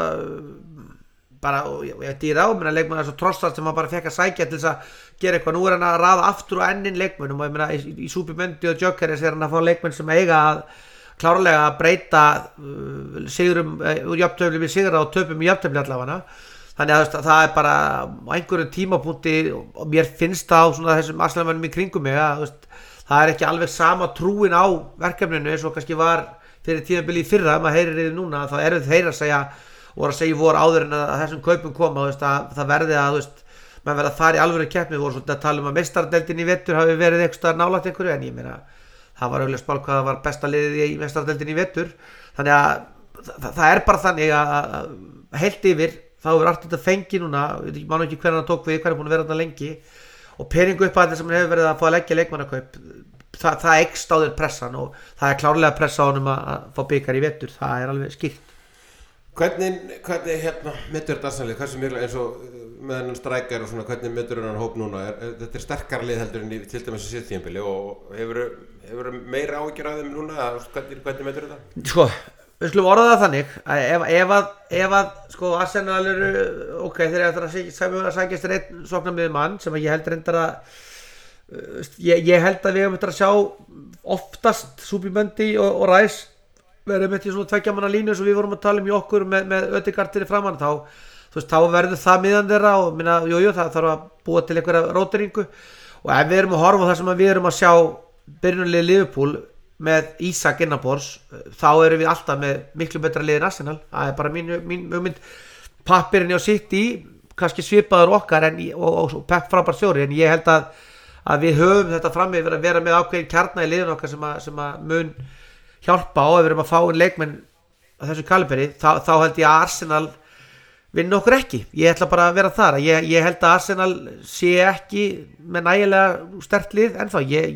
bara, ég dýra á, menna leikmenn eins og Trossard sem hann bara fekk að sækja til þess að gera eitthvað, nú er hann að raða aftur og enn inn leikmennum og ég meina í, í Súbimendi og Gyökeres er hann að fá leikmenn sem eiga að klárlega að breyta uh, sigurum úr uh, jafntöfli við sigra og töpum í jafntöfli allavega, þannig að það, það er bara á einhverjum tímapunkti og mér finnst það á svona þessum Arsenalmönnum í kringum mig að veist, það er ekki alveg sama trúin á verkefninu eins og kannski var fyrir tímabili í fyrra, maður heyrir þið núna þá er þeir að segja og að segja voru áður en að þessum kaupum koma veist, að það verði að veist, maður verði að fara í alvöru keppni, við vorum svolítið að tala um að meistaradeildin í vetur hafi verið eitthvað nálægt einhverju en ég meina það var auðvitað spál hvað það var besta liðið í meistaradeildin í vetur þannig að það, það er bara þannig að heilt yfir þá hefur Arteta fengið núna, ég man ekki hvernig hann tók við, hvernig búin að vera þarna lengi og peningu upp að þetta sem hann hefur verið að fá að leggja leikmannakaup það, það eykst á þér pressan og það er klárlega pressa á honum að, að fá bikar í vetur, það er alveg skýrt. Hvernig, hvernig hérna metur þetta Arsenal, hversu miklu eins og með hennan strækjar og svona, hvernig metur hennan hóp núna, er, er, þetta er sterkara lið heldur en í til dæmis að síðast tímabili og hefur, hefur meira áhyggjur af þeim núna, hvernig, hvernig metur þetta? Sko, við skulum orða það þannig að ef, ef að, ef að sko Arsenal eru, ok, þeir eru að sækjast einn sóknarmiður mann sem ég held reyndar að, ég, ég held að við hefum eftir að sjá oftast Súbimendi og, og Rice verður með til svona tveggja manna línu sem við vorum að tala um í okkur með, með Ödegaard framan þá, þú veist, þá verður það miðan þeirra og minna, jú, jú, það þarf að búa til einhverja róteringu og ef við erum að horfa á það sem við erum að sjá byrjunarlið Liverpool með Ísak innanborðs, þá erum við alltaf með miklu betra lið en Arsenal, það er bara mín, mín hugmynd, pappirinn á City, kannski svipaður okkar en, og, og, og Pep frábær stjóri en ég held að, að við höfum þetta fram með að vera með ákveðin kjarna í liðun okkar sem að, sem að mun hjálpa á ef við erum að fá inn leikmenn á þessu kaliberi, þá, þá held ég að Arsenal vinna okkur ekki, ég ætla bara að vera þar ég, ég held að Arsenal sé ekki með nægilega sterkt lið ennþá, ég,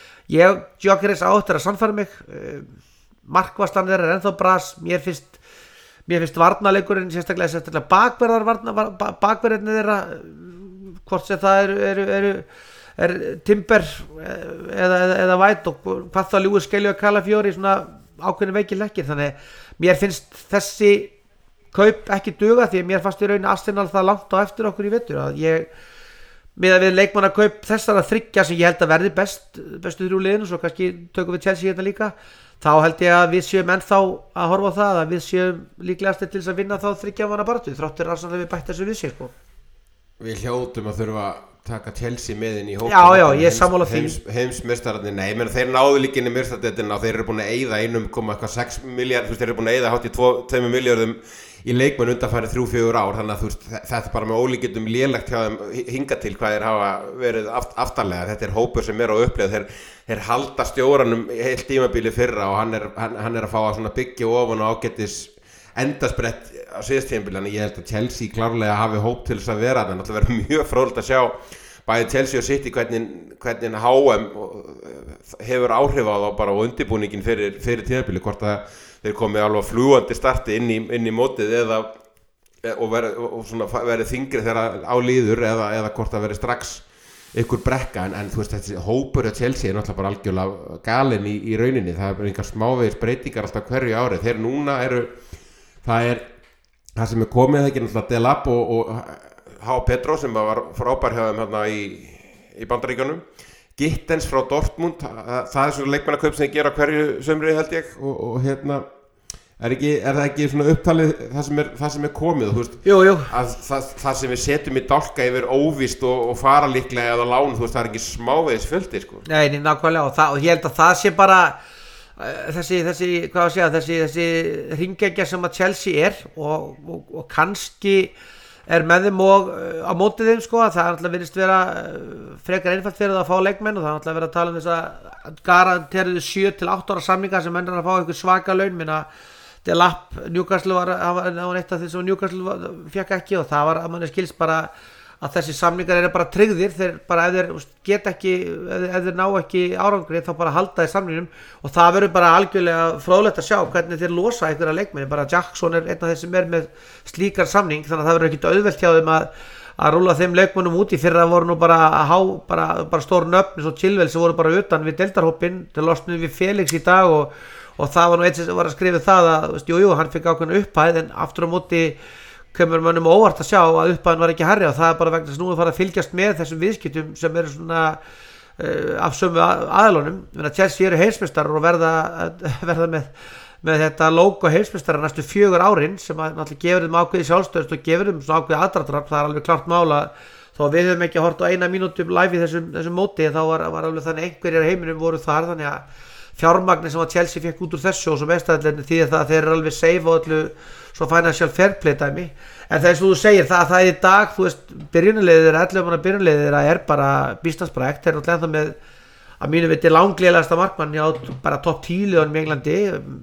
ég Gyökeres áttur að sannfæra mig markvarslan þeirra er ennþá bras, mér finnst mér finnst varnarleikurinn sérstaklega, sérstaklega bakverðar varnar, bakverðinni þeirra hvort sem það eru, eru, eru er Timber eða, eða, eða White og hvað þá Lewis Skelly og Calafiori svona ákveðin veikileggir þannig mér finnst þessi kaup ekki duga því mér fannst í rauninni Arsenal það langt á eftir okkur í vetur að ég miðað við leikmannakaup þessara þriggja sem ég held að verði best bestu þrjú liðin og svo kannski tökum við Chelsea hérna líka þá held ég að við séum ennþá að horfa á það að við séum líklegast til þess að vinna þá þriggja manna baráttu þráttur Arsenal við bætt þessu við sér sko. Við hljótum að þurfa taka Chelsea með inn í hópinn. Já, já, ég sammála því. Heims, heimsmeistararnir, nei, menn þeir náðu líka inn í meistaradeildina og þeir eru búin að eyða einum komma sex milljarð, þú veist, þeir eru búin að eyða hátt í tveimur milljörðum í leikmenn undanfarið þrjú fjögur ár, þannig að þú veist, þetta er bara með ólíkindum lélegt hjá þeim hinga til hvað þeir hafa verið aft, aftarlega, þetta er hópur sem er á uppleið, þeir, þeir halda stjóranum heilt tímabili fyrra og hann er, hann, hann er að fá að svona byggja ofan og ágætis endasbrett á síðast tímabili, en ég held að Chelsea klárlega hafi hóp til þess að vera, þannig að það verður mjög fróðlegt að sjá bæði Chelsea og City hvernig, hvernig H M hefur áhrif á þá bara og undirbúningin fyrir, fyrir tímabili, hvort að þeir komið alveg fljúandi starti inn í, inn í mótið eða og verið, og svona verið þingri þegar á líður eða, eða hvort að verið strax ykkur brekka, en, en þú veist þessi hópur að Chelsea er náttúrulega bara algjörlega galinn í, í rauninni, það er einhver smávegis breytingar alltaf hverju ári, þeir núna eru það er það sem er komið ekki náttúrulega Delap og, og H. Pedro sem var frábær hjá þeim hérna í, í Bandaríkjunum, Gittens frá Dortmund, það, það er svona leikmannakaup sem ég gera hverju sömri held ég og, og hérna Er, ekki, er það ekki svona upptalið það sem er, það sem er komið, þú veist, jú, jú. að það, það sem við setjum í dálka yfir óvíst og, og fara líklega eða lán, þú veist, það er ekki smávegis fjöldi, sko. Nei, nákvæmlega, og, það, og ég held að það sé bara uh, þessi, þessi, hvað að segja, þessi, þessi hringekja sem að Chelsea er og, og, og kannski er með þeim og uh, á mótið þeim, sko, það er alltaf virðist vera uh, frekar einfalt fyrir það að fá leikmenn og það er alltaf verið að tala um þess að garanteruðu sjö til átta ára samninga sem mennir að fá einhver svaka laun, minna Delap, Newcastle var, var eitt af þessum Newcastle fekk ekki og það var að manni skilst bara að þessi samningar eru bara tryggðir, þeir bara ef þeir get ekki, ef, ef þeir ná ekki árangri þá bara halda þeir samningnum og það verður bara algjörlega fróðlegt að sjá hvernig þeir losa einhverja leikmenni, bara Jackson er einn af þeir sem er með slíkar samning þannig að það verður ekkit auðvelt hjá þeim að, að rúlla þeim leikmennum út í fyrra voru nú bara að há, bara, bara stór nöfn eins og Chilwell sem voru bara utan við deildarhópinn, þeir losnuðu við Felix í dag og og það var nú eitt sem var að skrifa það að, veist, jú, jú, hann fikk ákveðna upphæð en aftur á móti kemur mönnum óvart að sjá að upphæðin var ekki hærri og það er bara vegna þess að nú er farið að fylgjast með þessum viðskiptum sem eru svona uh, af sömu aðalunum, Chelsea eru heimsmeistarar og verða, verða með, með þetta logo heimsmeistarar næstu fjögur árin sem að náttúrulega gefur þeim ákveði sjálfstöðust og gefur þeim svona ákveði aðdraftraf, það er alveg klart mála þó við höfum ekki hort á eina mínútu live í þessum, þessum móti þá var, var alveg þannig einhverjar heiminum voru þar þannig að fjármagni sem að Chelsea fekk út úr þessu og svo mestadlega því að það þeir eru alveg safe og öllu svo financial fair play dæmi en það er svo þú segir það að það er í dag þú veist byrjunarliðir, ellefu manna byrjunarliðir er bara býstansbrækt þeir eru náttúrulega ennþá með að mínu viti langlegasta markmann já bara topp tíu liðunum í Englandi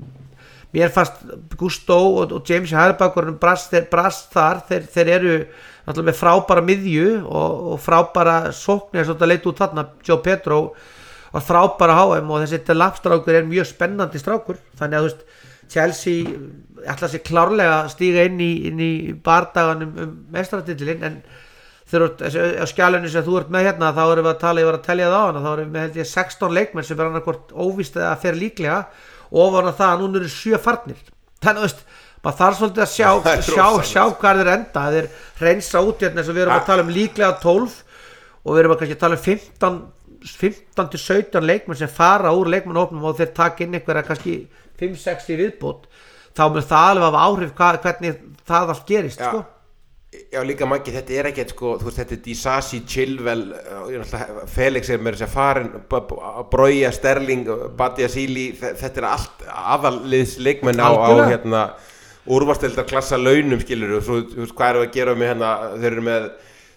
mér fannst Gusto og, og James Harbaugh brast, þeir brast þar þeir, þeir eru náttúrulega með frábæra miðju og, og frábæra sóknir sem þetta leit út þarna Joe Pedro og frábæra H M og þessi Delap-strákur er mjög spennandi strákur þannig að þú veist Chelsea ætla sér klárlega að stíga inn í, inn í bardaganum um meistaratitilinn en þegar á skjálunni sem þú ert með hérna þá erum við að tala, ég var að telja það á hana þá erum við með held ég sextán leikmenn sem er annarkvort óvíst að fer líklega og ofan á það að núna eru sjö farnir þannig að þú veist maður þarf svolítið að sjá, sjá, sjá hvað þeir enda þeir reynsa út hérna eins og við erum að tala um líklega tólf og við erum að kannski að tala um fimmtán fimmtán til sautján leikmenn sem fara úr leikmannahópnum og þeir taka inn einhverja kannski fimm sex í viðbót þá mun það alveg hafa áhrif hva, hvernig það allt gerist já, sko. Já líka Maggi þetta er ekkert sko þú veist þetta er Disasi, Chilwell Felix er með þess að farin Broja, Sterling, Badiashile þetta er allt aðalliðs leikmenn á, á hérna úrvarsdeildar klassa launum skilur og svo þú veist hvað eru að gera með hérna þeir eru með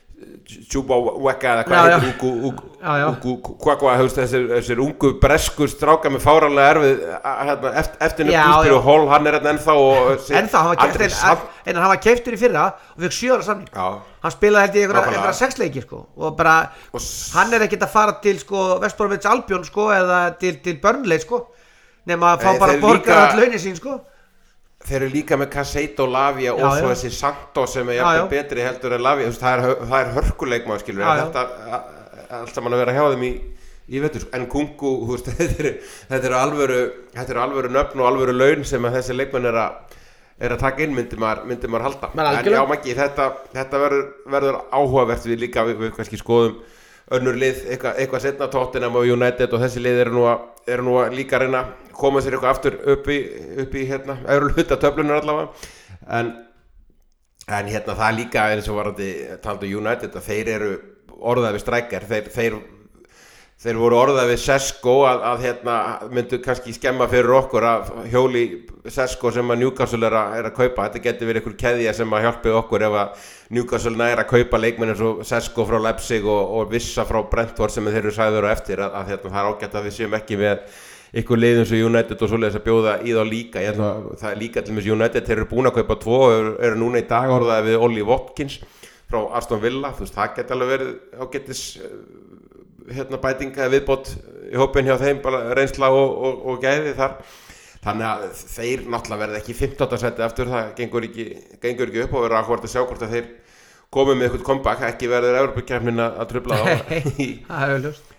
Chuba Weka eða hvað heitir Ugu Kwakwa þessir ungu bresku stráka með fáránlega erfið hérna, eftir nefnbústur og Hall hann er hérna ennþá og ennþá, hann var keiftur í fyrra og fekk sjö ára samning hann spilaði held í einhverja sex leiki sko og bara, og hann er ekkert að fara til sko West Bromwich Albion sko eða til, til Burnley sko nema að fá bara borga all launin sín sko þeir eru líka með Casado, Lavia og já, svo já. þessi Santos sem er jafnvel betri heldur en Lavia það er, það er hörkuleikmaður skilur já, þetta allt saman að vera hjá þeim í, í vetur en Kungu veist, þetta, er, þetta eru alvöru þetta eru alvöru nöfn og alvöru laun sem að þessi leikmenn er að er að taka inn myndi maður, myndi maður halda en já Maggi þetta, þetta verður, verður áhugavert við líka við, við kannski skoðum önnur lið eitthvað, eitthvað setna Tottenham og United og þessi lið eru nú að, eru nú að líka reyna koma sér eitthvað aftur upp í, upp í hérna, öðru hluta töflunar allavega en, en hérna það er líka eins og varandi talandi United að þeir eru orðað við strækjar þeir, þeir, þeir voru orðað við Sesko að, að hérna myndu kannski skemma fyrir okkur að hjóli Sesko sem að Newcastle er að, er að kaupa þetta getur verið einhver keðja sem að hjálpi okkur ef að Newcastle næra að kaupa leikmenn eins og Sesko frá Leipzig og, og Vissa frá Brentford sem þeir eru sagður og eftir að, að hérna, það er ágætt að við séum ekki með ykkur liðum sem United og svoleiðis að bjóða í þá líka ég ætla að það er líka til með United þeir eru búin að kaupa tvo og eru, eru núna í dag orðaði við Ollie Watkins frá Aston Villa þú veist það geti alveg verið ágætis hérna bætinga viðbót í hópin hjá þeim bara reynsla og, og, og gæði þar þannig að þeir náttúrulega verði ekki fimmtánda sæti aftur það gengur ekki, gengur ekki upp og verður áhugavert að sjá hvort að þeir komið með eitthvað comeback ekki verður Evrópukeppnin að trufla þá það er ljóst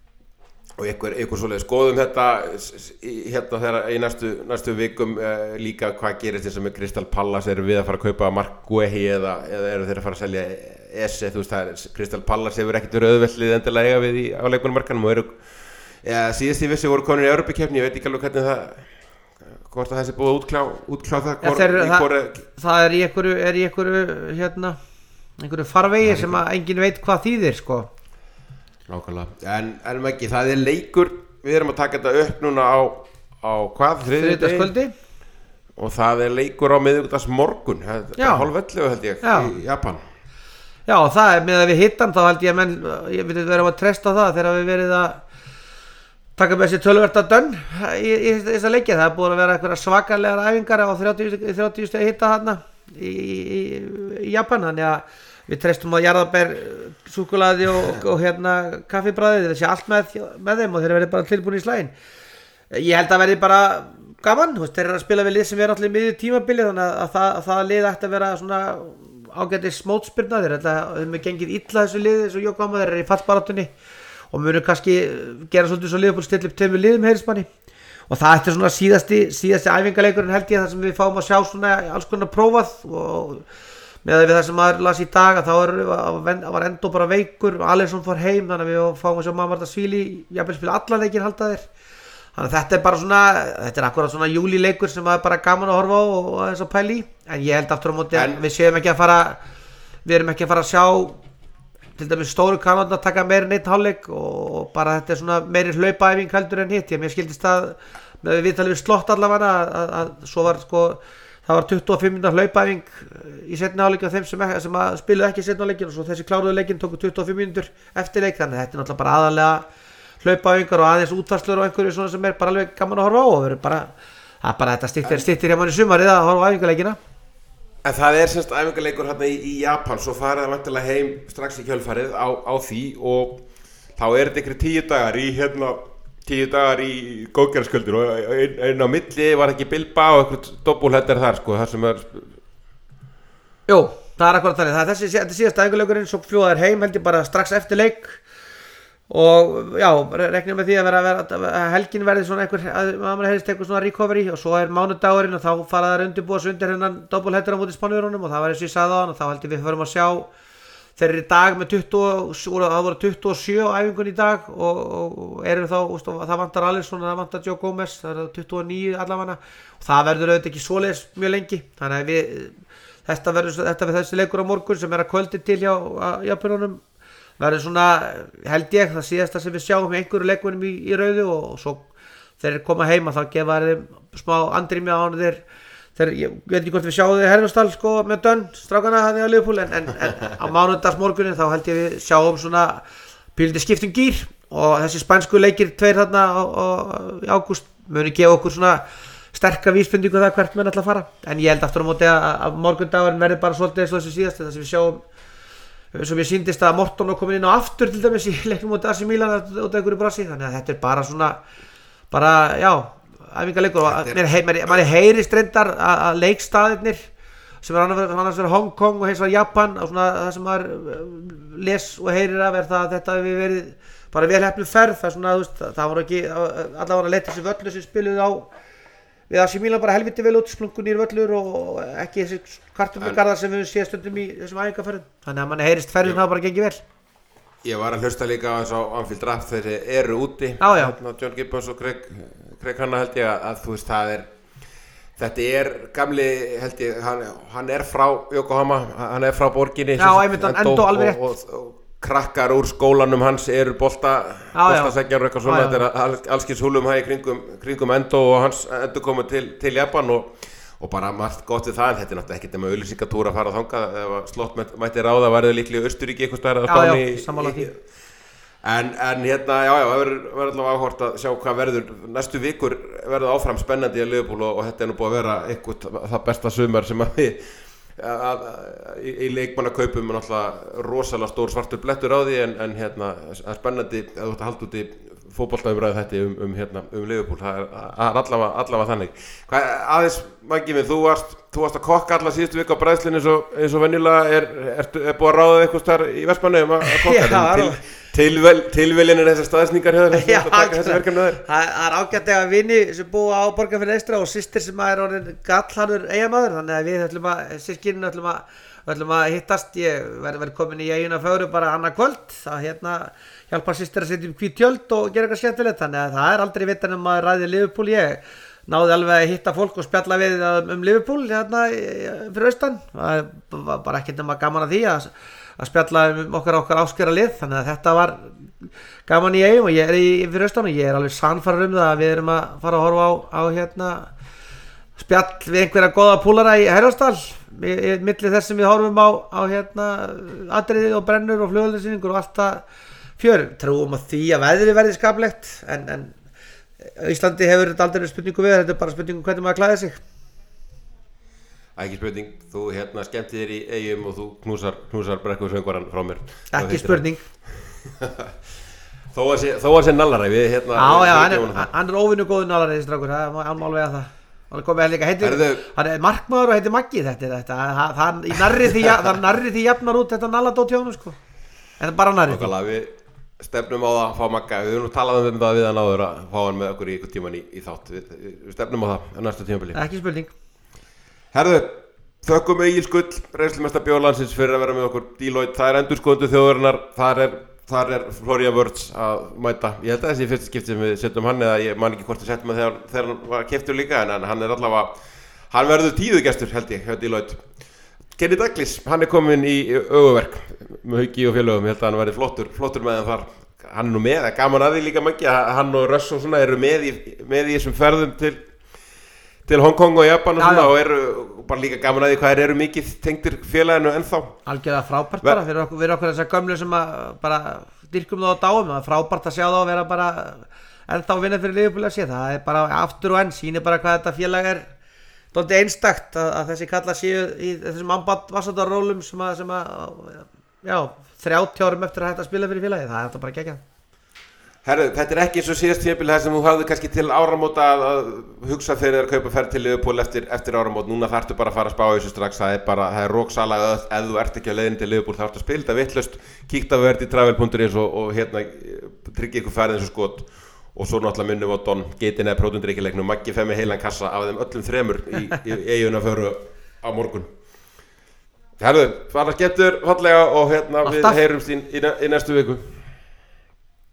og einhver, einhver svoleiðis skoðum þetta hérna þegar í næstu, næstu vikum eh, líka hvað gerist þess að með Crystal Palace eru við að fara að kaupa Mark Guehi eða, eða eru þeir að fara að selja Esse þú veist það er Crystal Palace hefur ekkert verið auðveldlið endilega eiga við í á leikmannamarkanum og eru ja, síðast í vissi voru konur í Evrópukeppni ég veit ekki alveg hvernig það hvort að þessi búið að útkljá, útkljá það, ja, hvor, það, hvori... það er í einhverju, er í einhverju hérna, einhverju farvegi sem að enginn veit hvað þýðir sko. Nákvæmlega, en, en ekki, það er leikur, við erum að taka þetta upp núna á, á hvað, þriðjudagskvöldi og það er leikur á miðvikudags morgun, hálf ellefu held ég, Já. Í Japan. Já, það er með að við hittam þá held ég að menn, ég veit að við erum að treysta það þegar við verið að taka með þessi tölverta dönn í, í, í þess að leikja. Það er búin að vera eitthvað svakalegar æfingar á þrjátíu steg hitta þarna í, í, í Japan, þannig að við treystum á jarðarber, súkkulaði og, og hérna kaffibræði, þessi allt með, með þeim og þeir verið bara tilbúin í slægin. Ég held að verði bara gaman, þú veist, þeir eru að spila við lið sem er allir miðju tímabili, þannig að, að, það, að það lið ætti að vera svona ágætis mótspyrna. Þeir hefur gengið illa þessu lið eins og Yokohama, þeir eru í fallbaráttunni og munum kannski gera svolítið svo Liverpool stilla upp tveimur liðum heiðismanni og það eftir svona síðasti, síðasti æfingaleikurinn held ég, þar sem við fáum að sjá svona alls konar prófað og með við það sem maður las í dag að þá er, var Endo bara veikur, Alisson fór heim, þannig að við fáum að sjá Mamardashvili jafnvel spila allan leikinn halda þeir, þannig að þetta er bara svona, þetta er akkurat svona júlileikur sem maður bara gaman að horfa á og, og þess að pæli, en ég held aftur á móti að við séum ekki að fara, við erum ekki að fara að sjá til dæmis stóru kanadna að taka meira en einn hálfleik og bara þetta er svona meiri hlaupaæfing heldur en hitt. Ég mér skildist að með við viðtalið við Slott allavega að, að, að svo var sko það var tuttugu og fimm mínútna hlaupaæfing í seinni hálfleik af þeim sem, sem að spiluðu ekki í seinni hálfleikin og svo þessi kláruðu leikin tóku tuttugu og fimm mínútur eftir leik, þannig að þetta er náttúrulega bara aðalega hlaupaæfingar og aðeins útvarslur og einhverju svona sem er bara alveg gaman að horfa á og verður bara, það bara þetta stýttir stýttir hjá manni sumarið að horfa á æfingaleikina. En það er semst æfingarleikur hérna í, í Japan, svo farið það vantilega heim strax í kjölfarið á, á því og þá er þetta ykkur tíu dagar í hérna, tíu dagar í góðgerðarskjöldur og einn ein á milli var ekki Bilbao og eitthvað doppulhettar þar sko, þar sem er... Jú, það er akkurat þannig, það er þessi, þetta síðast æfingarleikurinn, svo fljóðaður heim held ég bara strax eftir leik og já, regnum með því að, vera, vera, að helgin verði svona einhver, að maður heyrist eitthvað svona recovery og svo er mánudagurinn og þá fara þær undirbúa sig undir hennan doppelhettur á móti Spánverjunum og það var eins og ég sagði á hann og þá held ég við förum að sjá þeir eru í dag með tuttugu, það voru tuttugu og sjö á æfingun í dag og, og eru þá, úst, það vantar Alisson, það vantar Joe Gomez, það eru tuttugu og níu allavega og það verður auðvitað ekki svoleiðis mjög lengi, þannig að við, þetta verður þetta við þessi leikur á morgun sem er að kvöldi til hjá Japanunum verður svona, held ég, það síðasta sem við sjáum með einhverju leikmunum í, í rauðu og, og svo þeir koma heima þá gefa þeim smá andrými á hann þeir, þeir, ég veit ekki hvort við sjáum þeir Herjólfsdal sko með dönn, strákana hann á Liverpool en, en, en á mánudagsmorgunin þá held ég við sjáum svona pílindi skiptum gýr og þessi spænsku leikir tveir þarna á, á, í ágúst muni gefa okkur svona sterka vísbendingu það hvert menn ætla að fara en ég held aftur á móti að, að morgundagurinn verði bara svolítið eins og þessi síðast það sem við sjáum sem ég síndist að Morton var komin inn á aftur til dæmis í leiknum út af A C Milan út af einhverju brasi, þannig að þetta er bara svona bara, já, æfingarleikur og mann heyrist reyndar að leikstaðirnir sem er annars verið Hong Kong og hins vegar Japan og svona það sem maður les og heyrir af er það að þetta hefur verið bara vel heppnuð ferð, það er svona, þú veist, það voru ekki allavega að leita þessi völlu sem spiluðu á við A C Milan bara helviti vel út, splunkunýr völlur og ekki þessi kartumgarðar sem við séð stundum í þessum æfingarferðum, þannig að manni heyrist ferðin hafa bara gengið vel. Ég var að hlusta líka á þess á Anfield Draft þeir eru úti, já, já. John Gibbons og Craig, Craig Hanna held ég að, að þú veist það er þetta er gamli held ég hann, hann er frá Yokohama, hann er frá borginni já, einmitt hann Endo alveg rétt og, og, og krakkar úr skólanum hans eru bolta boltasegjar og eitthvað svona, þetta er allskins húlum hæg kringum, kringum Endo og hans Endo komið til, til Japan og, og bara margt gott við það, en þetta er náttúrulega ekkert nema auglýsingatúr að fara þangað, ef Slott mætti ráða værið líklega í Austurríki eitthvað stærra já, já, sammála því en, en hérna, já, já, það verður allavega áhort að sjá hvað verður næstu vikur verður áfram spennandi í Liverpool og, og þetta er nú búið að vera eitthvað það besta sumar sem að við Að, að, í, í leikmannakaupum er náttúrulega rosalega stór svartur blettur á því en, en hérna, það er spennandi að þú ætti að halda út í fótboltaumræðu þetta um, um, hérna, um Liverpool, það er, það er allavega, allavega þannig. Hvað, aðeins Maggi minn, þú varst, þú varst að kokka alla síðustu viku á bræðslunni eins og, eins og venjulega er, er, er búið að ráða eitthvað þar í Vestmannaeyjum að kokka til, tilvel, tilvelin er þessar staðsningar hér, já, það, það er ágætt að vini sem búa á Borgarfirði eystra og systir sem er orðin gallharður Eyjamaður, þannig að við ætlum að systkinin ætlum að, ætlum að hittast, ég verð verið komin í Eyjuna fögru bara annað kvöld, það hérna hjálpar systir að setja um hvít tjöld og gera eitthvað skemmtilegt, þannig að það er aldrei vitan um að ræði Liverpool, ég náði alveg að hitta fólk og spjalla við um Liverpool hérna fyrir austan. Það var bara ekkert nema gaman að því að, að spjalla um okkar okkar áskera lið, þannig að þetta var gaman í eigum og ég er í fyrir austan og ég er alveg sannfærður um það að við erum að fara að horfa á, á hérna spjall við einhverja góða púlara í Herjólfsdal milli þess sem við horfum á, á hérna atriði og brennur og flugvöldasýningur og allt það fjör. Trúum að því að veðri verði skaplegt en, en Íslandi hefur þetta aldrei spurningu við, þetta er bara spurningu hvernig maður klæðir sig. Ekki spurning, þú hérna skemmti þér í eigum og þú knúsar, knúsar brekkusöngvaran frá mér. Ekki spurning. Þó að sé, þó að sé nallari við hérna. Já, já, hann er, hann er óvinnu góður nallari þessi strákur, það er alveg að það. Hann er komið að líka heitir, hann er markmaður og heitir Maggi þetta er þetta, það, það, það narri því, það narri því jafnar út þetta nalladót hjá hann sko. Þetta er bara narri því. Við stefnum á það að fá Magga, við höfum nú talað um það við hann áður að fá hann með okkur í einhvern tíman í, í þátt, við, við stefnum á það á næsta tímabili. Ekki spurning. Herðu, þökkum Egil Skull, reynslumesta bjórlandsins fyrir að vera með okkur Deloitte, það er endurskoðendur þjóðarinnar, þar er, þar er Florian Wirtz að mæta, ég held að þessi fyrsta skipti sem við setjum hann eða ég man ekki hvort að setjum hann þegar, þegar hann var keyptur líka en hann er allavega, hann verður tíðugestur held ég hjá Deloitte. Kenny Douglas, hann er komin í augaverk með Hauki og félögum, ég held að hann verði flottur, flottur með hann þar. Hann er nú með, gaman að því líka Maggi, hann og Russ og svona eru með í, með í þessum ferðum til, til Hong Kong og Japan og svona já, já. Og eru bara líka gaman að því hvað eru mikið tengdir félaginu ennþá. Algjörða frábært bara, fyrir okkur, fyrir okkur þessar gömlu sem að bara dyrkum það á dáum, það er frábært að sjá það og vera bara ennþá að vinna fyrir Liverpool að sé, það er bara aftur og enn, sýnir bara hvað þetta félag er dálítið einstakt að, að þessi kalla séu í þessum ambassadorrólum sem að, sem að já, þrjátíu árum eftir að hætta að spila fyrir félagi, það er þetta bara geggjað. Herru, þetta er ekki eins og síðast tímabil þar sem þú hafði kannski til áramóta að, að hugsa þegar þér að kaupa ferð til Liverpool eftir, eftir áramót, núna þarftu bara að fara að spá þessu strax, það er bara, það er róksala ef þú ert ekki á leiðin til Liverpool þá ertu að spila þetta vitlaust, kíkt á verditravel punktur is og, og hérna tryggja ykkur ferð eins og skot. Og svo náttúrulega minnum á Don, geitin eða prótundrykkileiknum, Maggi fer með heilan kassa af þeim öllum þremur í, í eiguna föru á morgun. Herðu, fara skemmtur, fallega og hérna við heyrumst í, í, í næstu viku.